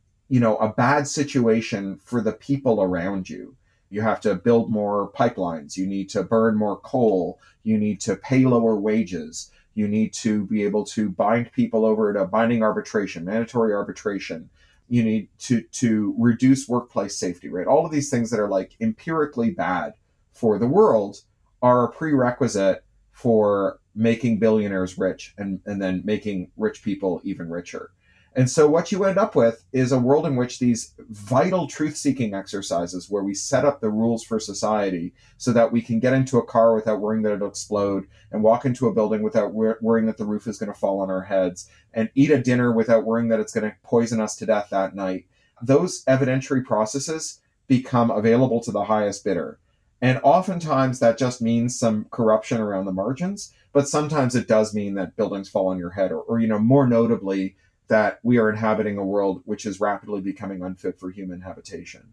a bad situation for the people around you. You have to build more pipelines. You need to burn more coal. You need to pay lower wages. You need to be able to bind people over to binding arbitration, mandatory arbitration. You need to reduce workplace safety, right? All of these things that are empirically bad for the world are a prerequisite for making billionaires rich and then making rich people even richer. And so what you end up with is a world in which these vital truth-seeking exercises, where we set up the rules for society so that we can get into a car without worrying that it'll explode, and walk into a building without worrying that the roof is going to fall on our heads, and eat a dinner without worrying that it's going to poison us to death that night. Those evidentiary processes become available to the highest bidder. And oftentimes that just means some corruption around the margins, but sometimes it does mean that buildings fall on your head, or more notably, that we are inhabiting a world which is rapidly becoming unfit for human habitation.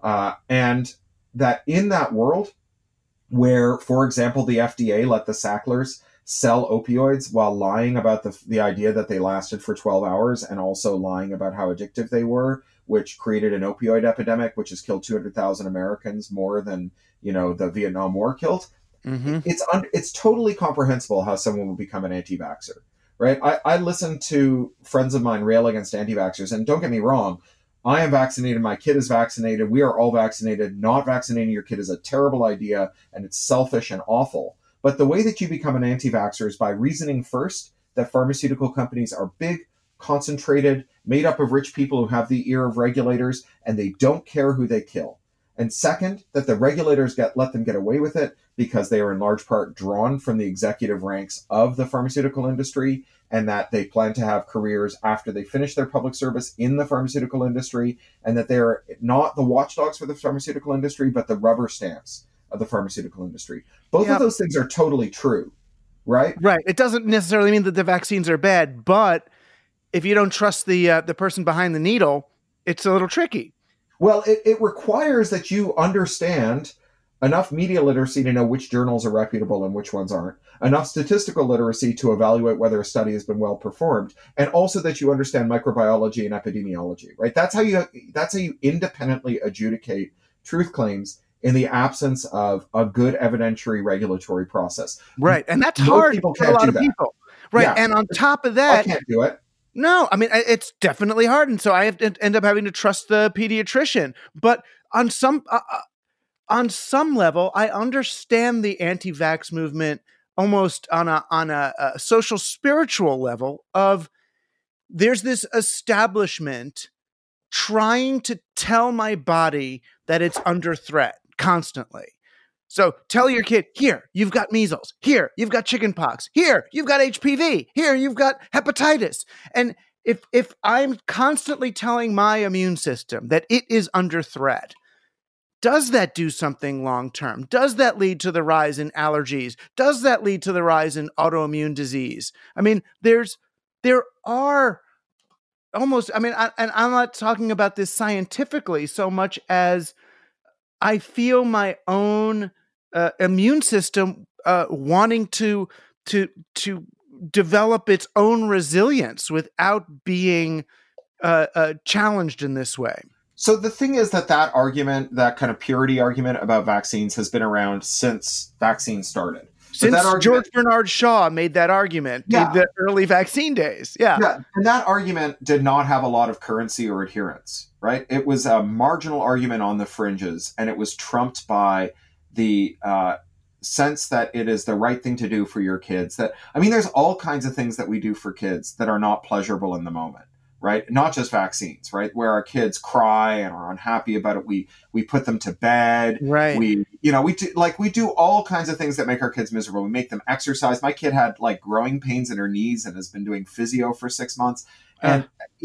And that in that world where, for example, the FDA let the Sacklers sell opioids while lying about the idea that they lasted for 12 hours and also lying about how addictive they were, which created an opioid epidemic, which has killed 200,000 Americans, more than, the Vietnam War killed. Mm-hmm. It's totally comprehensible how someone would become an anti-vaxxer. Right. I listen to friends of mine rail against anti-vaxxers, and don't get me wrong, I am vaccinated, my kid is vaccinated, we are all vaccinated, not vaccinating your kid is a terrible idea and it's selfish and awful. But the way that you become an anti-vaxxer is by reasoning first that pharmaceutical companies are big, concentrated, made up of rich people who have the ear of regulators, and they don't care who they kill. And second, that the regulators let them get away with it because they are in large part drawn from the executive ranks of the pharmaceutical industry, and that they plan to have careers after they finish their public service in the pharmaceutical industry, and that they're not the watchdogs for the pharmaceutical industry, but the rubber stamps of the pharmaceutical industry. Both of those things are totally true, right? Right. It doesn't necessarily mean that the vaccines are bad, but if you don't trust the person behind the needle, it's a little tricky. Well, it requires that you understand enough media literacy to know which journals are reputable and which ones aren't, enough statistical literacy to evaluate whether a study has been well performed, and also that you understand microbiology and epidemiology, right? That's how you independently adjudicate truth claims in the absence of a good evidentiary regulatory process. Right. And that's hard for a lot of people. Right. Yeah. And on top of that, I can't do it. No, I mean, it's definitely hard. And so I have to end up having to trust the pediatrician. But on some level, I understand the anti-vax movement almost on a social spiritual level of there's this establishment trying to tell my body that it's under threat constantly. So tell your kid, here, you've got measles. Here, you've got chickenpox. Here, you've got HPV. Here, you've got hepatitis. And if I'm constantly telling my immune system that it is under threat, does that do something long-term? Does that lead to the rise in allergies? Does that lead to the rise in autoimmune disease? I mean, there are almost, I mean, and I'm not talking about this scientifically so much as I feel my own immune system wanting to develop its own resilience without being challenged in this way. So the thing is that argument, that kind of purity argument about vaccines has been around since vaccines started. Since George Bernard Shaw made that argument in the early vaccine days. Yeah. And that argument did not have a lot of currency or adherence, right? It was a marginal argument on the fringes, and it was trumped by the sense that it is the right thing to do for your kids. There's all kinds of things that we do for kids that are not pleasurable in the moment, right? Not just vaccines, right? Where our kids cry and are unhappy about it. We put them to bed. Right. We do all kinds of things that make our kids miserable. We make them exercise. My kid had growing pains in her knees and has been doing physio for 6 months. And,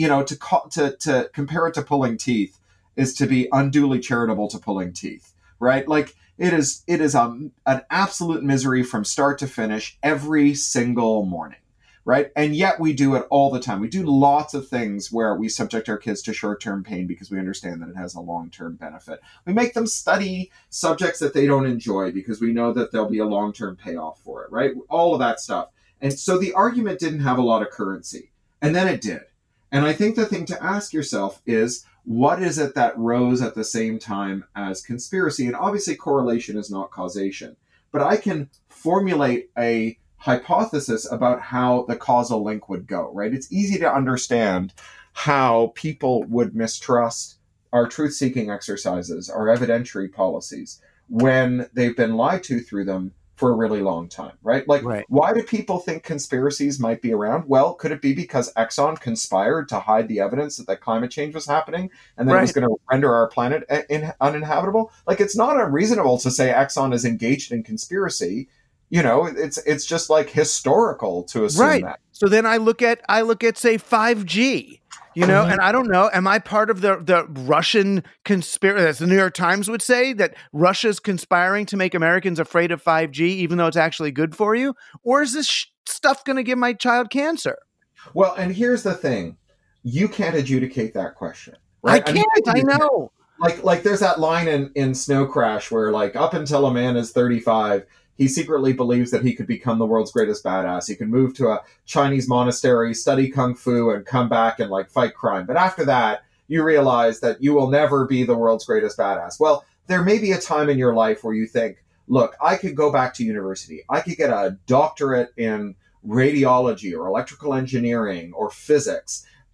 to compare it to pulling teeth is to be unduly charitable to pulling teeth, right? It is an absolute misery from start to finish every single morning, right? And yet we do it all the time. We do lots of things where we subject our kids to short-term pain because we understand that it has a long-term benefit. We make them study subjects that they don't enjoy because we know that there'll be a long-term payoff for it, right? All of that stuff. And so the argument didn't have a lot of currency, and then it did. And I think the thing to ask yourself is, what is it that rose at the same time as conspiracy? And obviously correlation is not causation, but I can formulate a hypothesis about how the causal link would go, right? It's easy to understand how people would mistrust our truth-seeking exercises, our evidentiary policies, when they've been lied to through them for a really long time, right? Why do people think conspiracies might be around? Well, could it be because Exxon conspired to hide the evidence that climate change was happening and that it was going to render our planet uninhabitable? It's not unreasonable to say Exxon is engaged in conspiracy. It's just historical to assume that. So then I look at say 5G. And I don't know, am I part of the Russian conspiracy, as the New York Times would say, that Russia's conspiring to make Americans afraid of 5G, even though it's actually good for you? Or is this stuff going to give my child cancer? Well, and here's the thing. You can't adjudicate that question. Right? I can't, I know. There's that line in Snow Crash where, up until a man is 35, he secretly believes that he could become the world's greatest badass. He can move to a Chinese monastery, study kung fu, and come back and fight crime. But after that, you realize that you will never be the world's greatest badass. Well, there may be a time in your life where you think, look, I could go back to university. I could get a doctorate in radiology or electrical engineering or physics.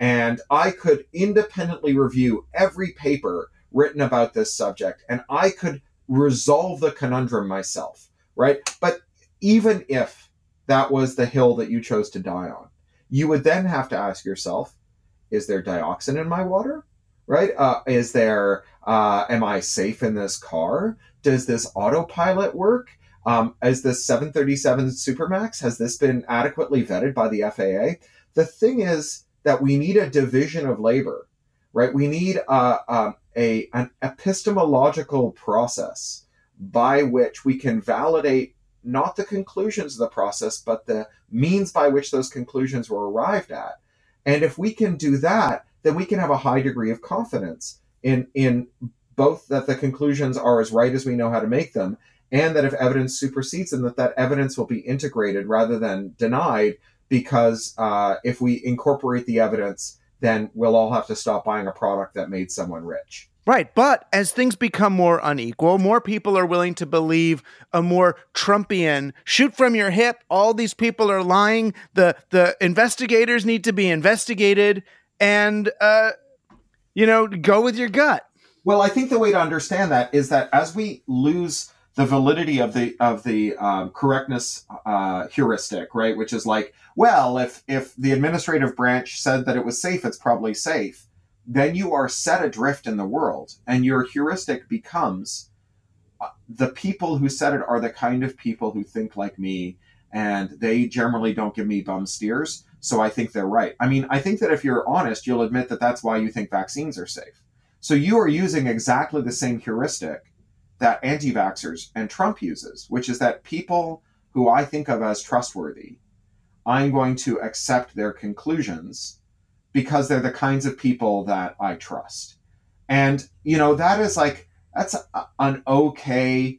and I could independently review every paper written about this subject, and I could resolve the conundrum myself, right? But even if that was the hill that you chose to die on, you would then have to ask yourself, is there dioxin in my water, right? Am I safe in this car? Does this autopilot work? Is this 737 Supermax, has this been adequately vetted by the FAA? The thing is that we need a division of labor, right? We need an epistemological process by which we can validate not the conclusions of the process, but the means by which those conclusions were arrived at. And if we can do that, then we can have a high degree of confidence in both that the conclusions are as right as we know how to make them, and that if evidence supersedes them, that evidence will be integrated rather than denied, because if we incorporate the evidence, then we'll all have to stop buying a product that made someone rich. Right. But as things become more unequal, more people are willing to believe a more Trumpian, shoot from your hip, all these people are lying, the investigators need to be investigated, and, go with your gut. Well, I think the way to understand that is that as we lose the validity of the correctness heuristic, right, which is like, well, if the administrative branch said that it was safe, it's probably safe, then you are set adrift in the world, and your heuristic becomes the people who said it are the kind of people who think like me, and they generally don't give me bum steers, so I think they're right. I mean, I think that if you're honest, you'll admit that that's why you think vaccines are safe. So you are using exactly the same heuristic that anti-vaxxers and Trump uses, which is that people who I think of as trustworthy, I'm going to accept their conclusions because they're the kinds of people that I trust. And, that's an okay,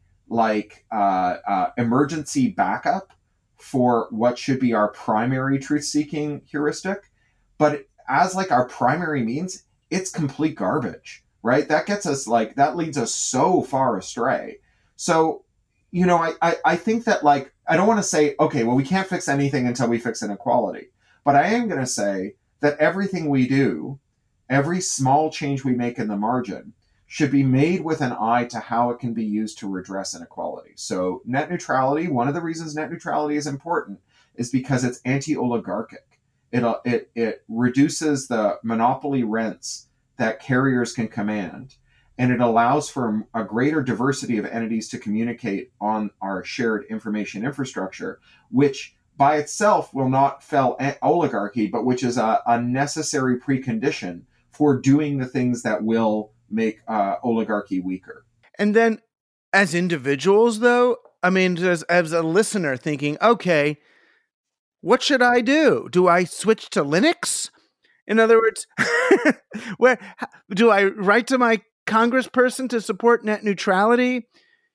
emergency backup for what should be our primary truth-seeking heuristic. But as our primary means, it's complete garbage, right? That gets us that leads us so far astray. So, I think that I don't want to say, okay, well, we can't fix anything until we fix inequality. But I am going to say that everything we do, every small change we make in the margin, should be made with an eye to how it can be used to redress inequality. So net neutrality, one of the reasons net neutrality is important is because it's anti-oligarchic. It reduces the monopoly rents that carriers can command, and it allows for a greater diversity of entities to communicate on our shared information infrastructure, which by itself will not fell oligarchy, but which is a necessary precondition for doing the things that will make oligarchy weaker. And then as individuals, though, I mean, as a listener thinking, okay, what should I do? Do I switch to Linux? In other words, where do I write to my congressperson to support net neutrality?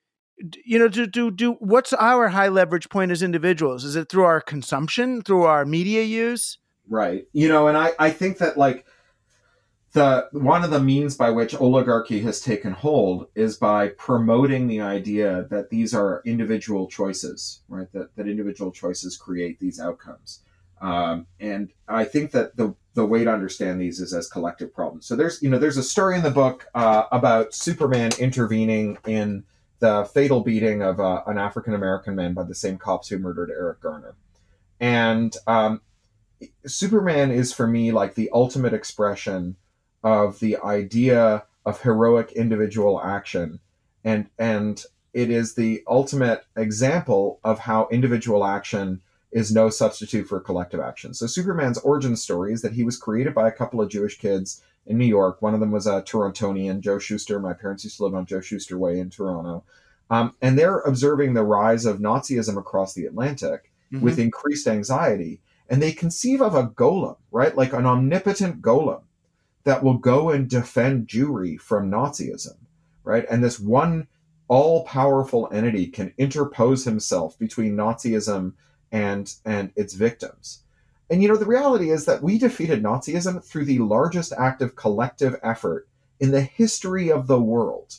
What's our high leverage point as individuals? Is it through our consumption, through our media use? Right. And I think that one of the means by which oligarchy has taken hold is by promoting the idea that these are individual choices, right? That individual choices create these outcomes. And I think that the way to understand these is as collective problems. So there's a story in the book about Superman intervening in the fatal beating of an African-American man by the same cops who murdered Eric Garner. And Superman is, for me, the ultimate expression of the idea of heroic individual action. And it is the ultimate example of how individual action is no substitute for collective action. So Superman's origin story is that he was created by a couple of Jewish kids in New York. One of them was a Torontonian, Joe Shuster. My parents used to live on Joe Shuster Way in Toronto. And they're observing the rise of Nazism across the Atlantic with increased anxiety. And they conceive of a golem, right? Like an omnipotent golem that will go and defend Jewry from Nazism, right? And this one all-powerful entity can interpose himself between Nazism and its victims. And, the reality is that we defeated Nazism through the largest act of collective effort in the history of the world.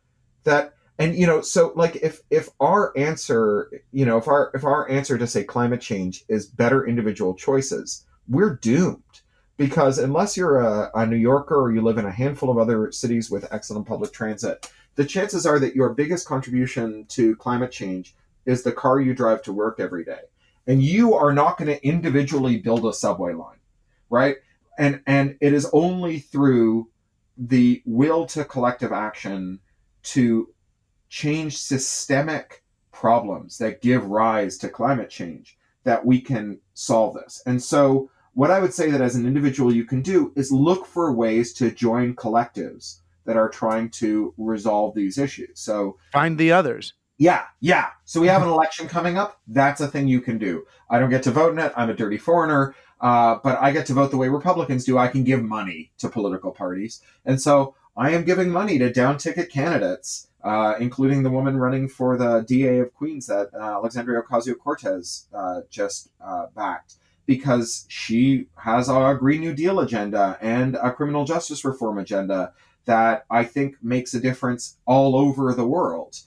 If our answer, if our answer to, say, climate change is better individual choices, we're doomed, because unless you're a New Yorker or you live in a handful of other cities with excellent public transit, the chances are that your biggest contribution to climate change is the car you drive to work every day. And you are not going to individually build a subway line, right? And it is only through the will to collective action to change systemic problems that give rise to climate change that we can solve this. And so what I would say that as an individual you can do is look for ways to join collectives that are trying to resolve these issues. So find the others. Yeah. So we have an election coming up. That's a thing you can do. I don't get to vote in it. I'm a dirty foreigner, but I get to vote the way Republicans do. I can give money to political parties. And so I am giving money to down-ticket candidates, including the woman running for the DA of Queens that Alexandria Ocasio-Cortez just backed, because she has a Green New Deal agenda and a criminal justice reform agenda that I think makes a difference all over the world.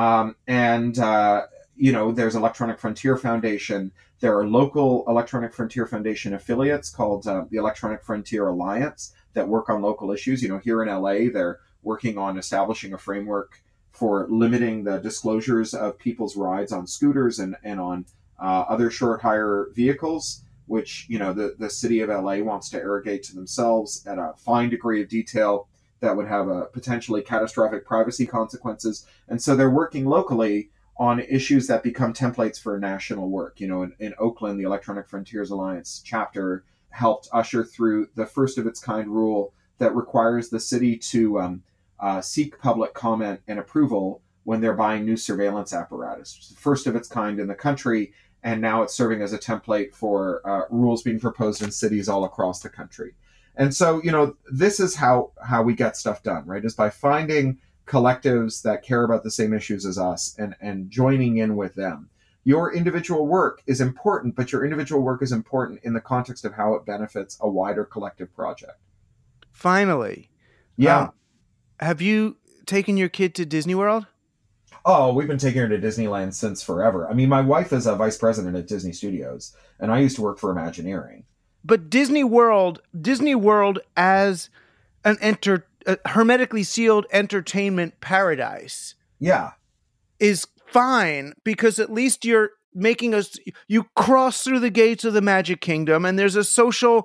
There's Electronic Frontier Foundation. There are local Electronic Frontier Foundation affiliates called the Electronic Frontier Alliance that work on local issues. Here in LA, they're working on establishing a framework for limiting the disclosures of people's rides on scooters and on other short hire vehicles, which, the city of LA wants to arrogate to themselves at a fine degree of detail that would have a potentially catastrophic privacy consequences. And so they're working locally on issues that become templates for national work. In Oakland, the Electronic Frontiers Alliance chapter helped usher through the first of its kind rule that requires the city to seek public comment and approval when they're buying new surveillance apparatus. It's the first of its kind in the country, and now it's serving as a template for rules being proposed in cities all across the country. And so, this is how we get stuff done, right? Is by finding collectives that care about the same issues as us and joining in with them. Your individual work is important, but your individual work is important in the context of how it benefits a wider collective project. Finally. Yeah. Have you taken your kid to Disney World? Oh, we've been taking her to Disneyland since forever. I mean, my wife is a vice president at Disney Studios, and I used to work for Imagineering. But Disney World as an hermetically sealed entertainment paradise, is fine, because at least you're making you cross through the gates of the Magic Kingdom, and there's a social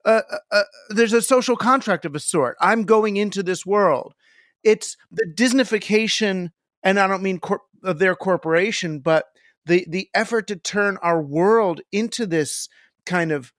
contract of a sort. I'm going into this world. It's the Disneyfication, and I don't mean of their corporation, but the effort to turn our world into this kind of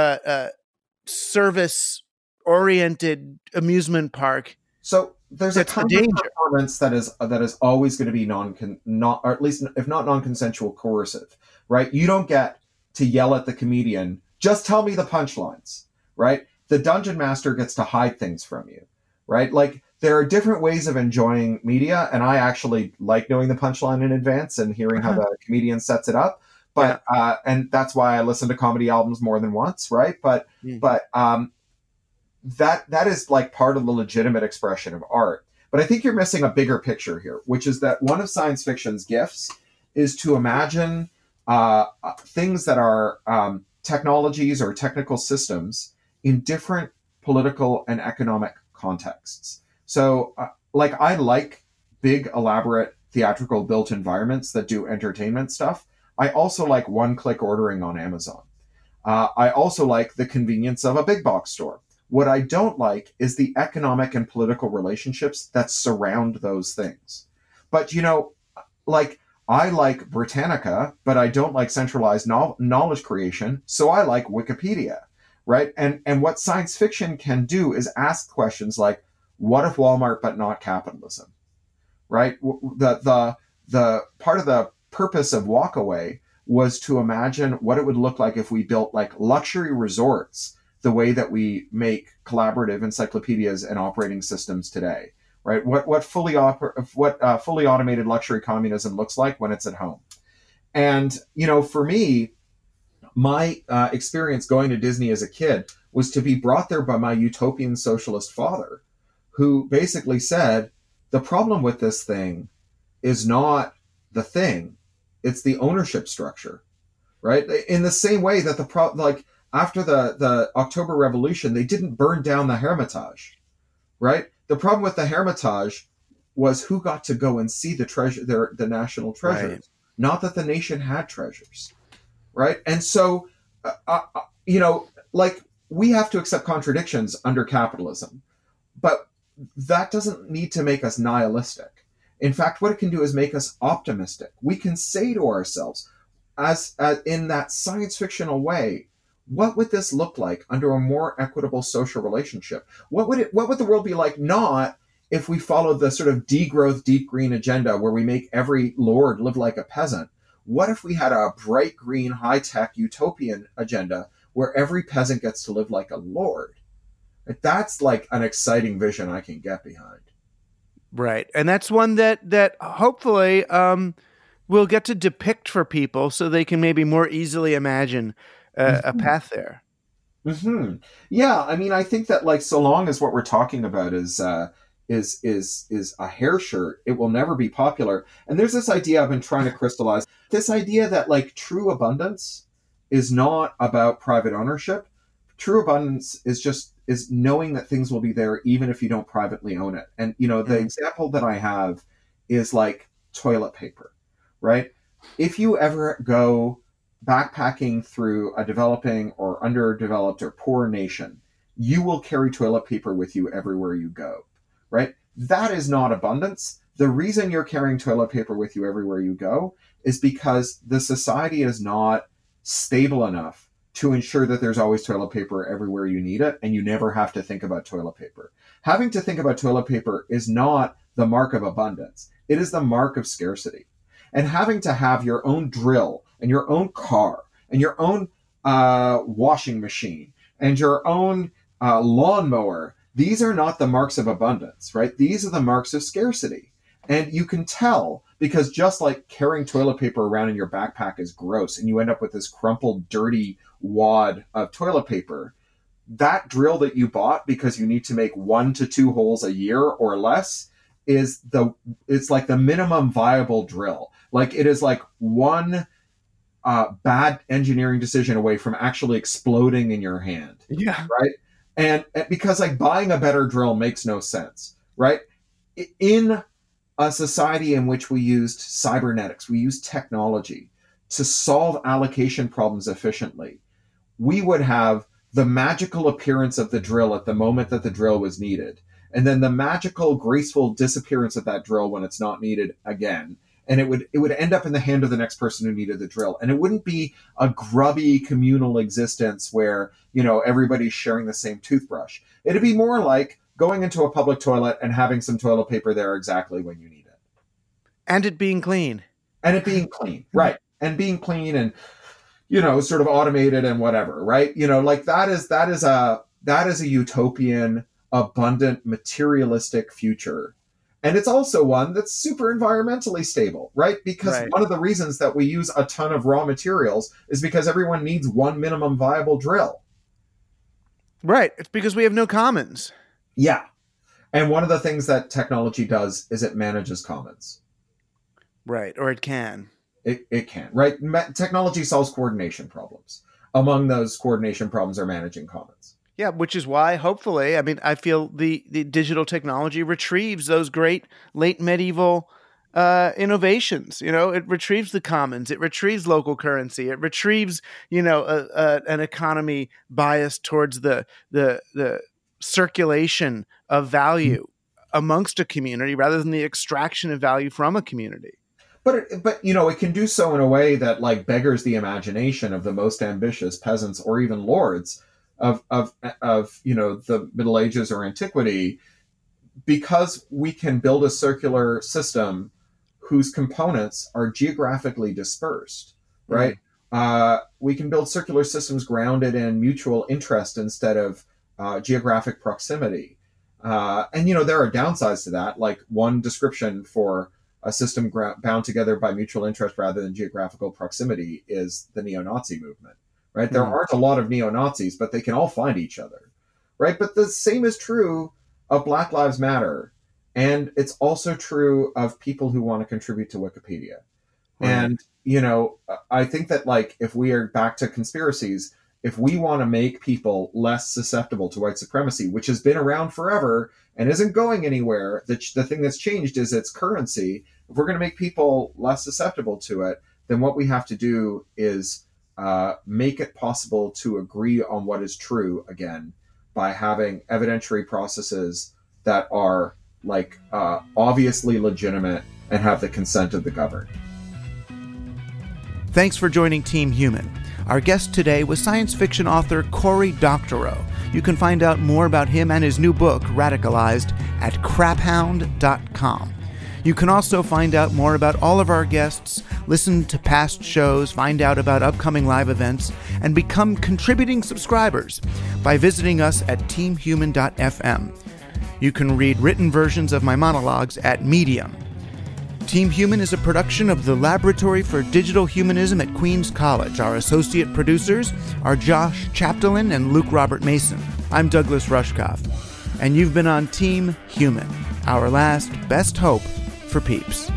service-oriented amusement park. So there's a kind of performance that is always going to be or at least if not non-consensual, coercive, right? You don't get to yell at the comedian, just tell me the punchlines, right? The dungeon master gets to hide things from you, right? Like, there are different ways of enjoying media, and I actually like knowing the punchline in advance and hearing how the comedian sets it up. But and that's why I listen to comedy albums more than once, right? But that is like part of the legitimate expression of art. But I think you're missing a bigger picture here, which is that one of science fiction's gifts is to imagine things that are technologies or technical systems in different political and economic contexts. So, I like big, elaborate, theatrical built environments that do entertainment stuff. I also like one-click ordering on Amazon. I also like the convenience of a big box store. What I don't like is the economic and political relationships that surround those things. But, I like Britannica, but I don't like centralized knowledge creation, so I like Wikipedia, right? And what science fiction can do is ask questions like, what if Walmart but not capitalism, right? The part of the purpose of Walkaway was to imagine what it would look like if we built like luxury resorts the way that we make collaborative encyclopedias and operating systems today, right? What fully automated luxury communism looks like when it's at home. And, for me, my experience going to Disney as a kid was to be brought there by my utopian socialist father, who basically said, the problem with this thing is not the thing, it's the ownership structure, right? In the same way that after the October Revolution, they didn't burn down the Hermitage, right? The problem with the Hermitage was who got to go and see the treasure, the national treasures, right. Not that the nation had treasures, right? And so, like, we have to accept contradictions under capitalism, but that doesn't need to make us nihilistic. In fact, what it can do is make us optimistic. We can say to ourselves, as in that science fictional way, what would this look like under a more equitable social relationship? What would the world be like not if we followed the sort of degrowth, deep green agenda where we make every lord live like a peasant? What if we had a bright green, high-tech utopian agenda where every peasant gets to live like a lord? That's like an exciting vision I can get behind. Right. And that's one that hopefully we'll get to depict for people so they can maybe more easily imagine a path there. Mm-hmm. Yeah. I mean, I think that, like, so long as what we're talking about is a hair shirt, it will never be popular. And there's this idea I've been trying to crystallize, this idea that, like, true abundance is not about private ownership. True abundance is knowing that things will be there even if you don't privately own it. And, the example that I have is like toilet paper, right? If you ever go backpacking through a developing or underdeveloped or poor nation, you will carry toilet paper with you everywhere you go, right? That is not abundance. The reason you're carrying toilet paper with you everywhere you go is because the society is not stable enough to ensure that there's always toilet paper everywhere you need it, and you never have to think about toilet paper. Having to think about toilet paper is not the mark of abundance. It is the mark of scarcity. And having to have your own drill and your own car and your own washing machine and your own lawnmower, these are not the marks of abundance, right? These are the marks of scarcity. And you can tell, because just like carrying toilet paper around in your backpack is gross and you end up with this crumpled, dirty wad of toilet paper, that drill that you bought because you need to make 1 to 2 holes a year or less it's like the minimum viable drill. Like, it is like one bad engineering decision away from actually exploding in your hand. Yeah. Right. And because, like, buying a better drill makes no sense, right? In a society in which we used cybernetics, we used technology to solve allocation problems efficiently, we would have the magical appearance of the drill at the moment that the drill was needed, and then the magical, graceful disappearance of that drill when it's not needed again. And it would end up in the hand of the next person who needed the drill. And it wouldn't be a grubby communal existence where, everybody's sharing the same toothbrush. It'd be more like going into a public toilet and having some toilet paper there exactly when you need it. And it being clean. Right. And being clean and, sort of automated and whatever, right? Like that is a utopian, abundant, materialistic future. And it's also one that's super environmentally stable, right? Because one of the reasons that we use a ton of raw materials is because everyone needs one minimum viable drill. Right. It's because we have no commons. Yeah. And one of the things that technology does is it manages commons. Right. Or it can. It can, right? Technology solves coordination problems. Among those coordination problems are managing commons. Yeah, which is why, hopefully, I feel the digital technology retrieves those great late medieval innovations. It retrieves the commons, it retrieves local currency, it retrieves, an economy biased towards the circulation of value amongst a community rather than the extraction of value from a community. But it can do so in a way that, like, beggars the imagination of the most ambitious peasants or even lords of the Middle Ages or antiquity, because we can build a circular system whose components are geographically dispersed, right? We can build circular systems grounded in mutual interest instead of geographic proximity. And there are downsides to that. Like, one description for a system bound together by mutual interest rather than geographical proximity is the neo-Nazi movement, right? There aren't a lot of neo-Nazis, but they can all find each other, right? But the same is true of Black Lives Matter. And it's also true of people who want to contribute to Wikipedia. Right. And, I think that, like, if we are back to conspiracies, if we want to make people less susceptible to white supremacy, which has been around forever and isn't going anywhere, the thing that's changed is its currency. If we're going to make people less susceptible to it, then what we have to do is make it possible to agree on what is true again by having evidentiary processes that are obviously legitimate and have the consent of the governed. Thanks for joining Team Human. Our guest today was science fiction author Cory Doctorow. You can find out more about him and his new book, Radicalized, at craphound.com. You can also find out more about all of our guests, listen to past shows, find out about upcoming live events, and become contributing subscribers by visiting us at teamhuman.fm. You can read written versions of my monologues at Medium. Team Human is a production of the Laboratory for Digital Humanism at Queens College. Our associate producers are Josh Chapdelaine and Luke Robert Mason. I'm Douglas Rushkoff, and you've been on Team Human, our last best hope for peeps.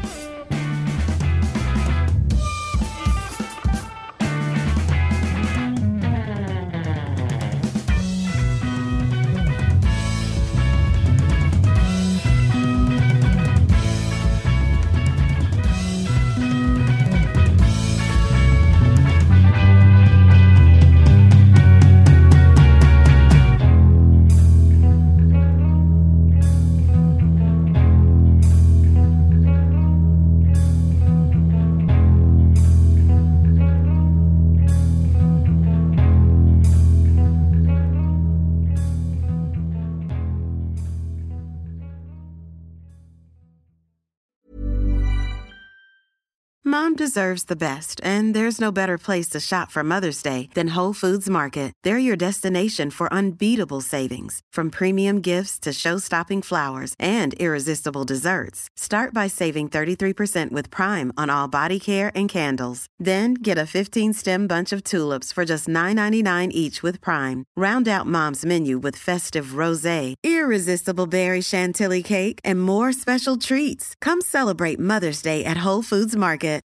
Mom deserves the best, and there's no better place to shop for Mother's Day than Whole Foods Market. They're your destination for unbeatable savings, from premium gifts to show-stopping flowers and irresistible desserts. Start by saving 33% with Prime on all body care and candles. Then get a 15-stem bunch of tulips for just $9.99 each with Prime. Round out Mom's menu with festive rosé, irresistible berry chantilly cake, and more special treats. Come celebrate Mother's Day at Whole Foods Market.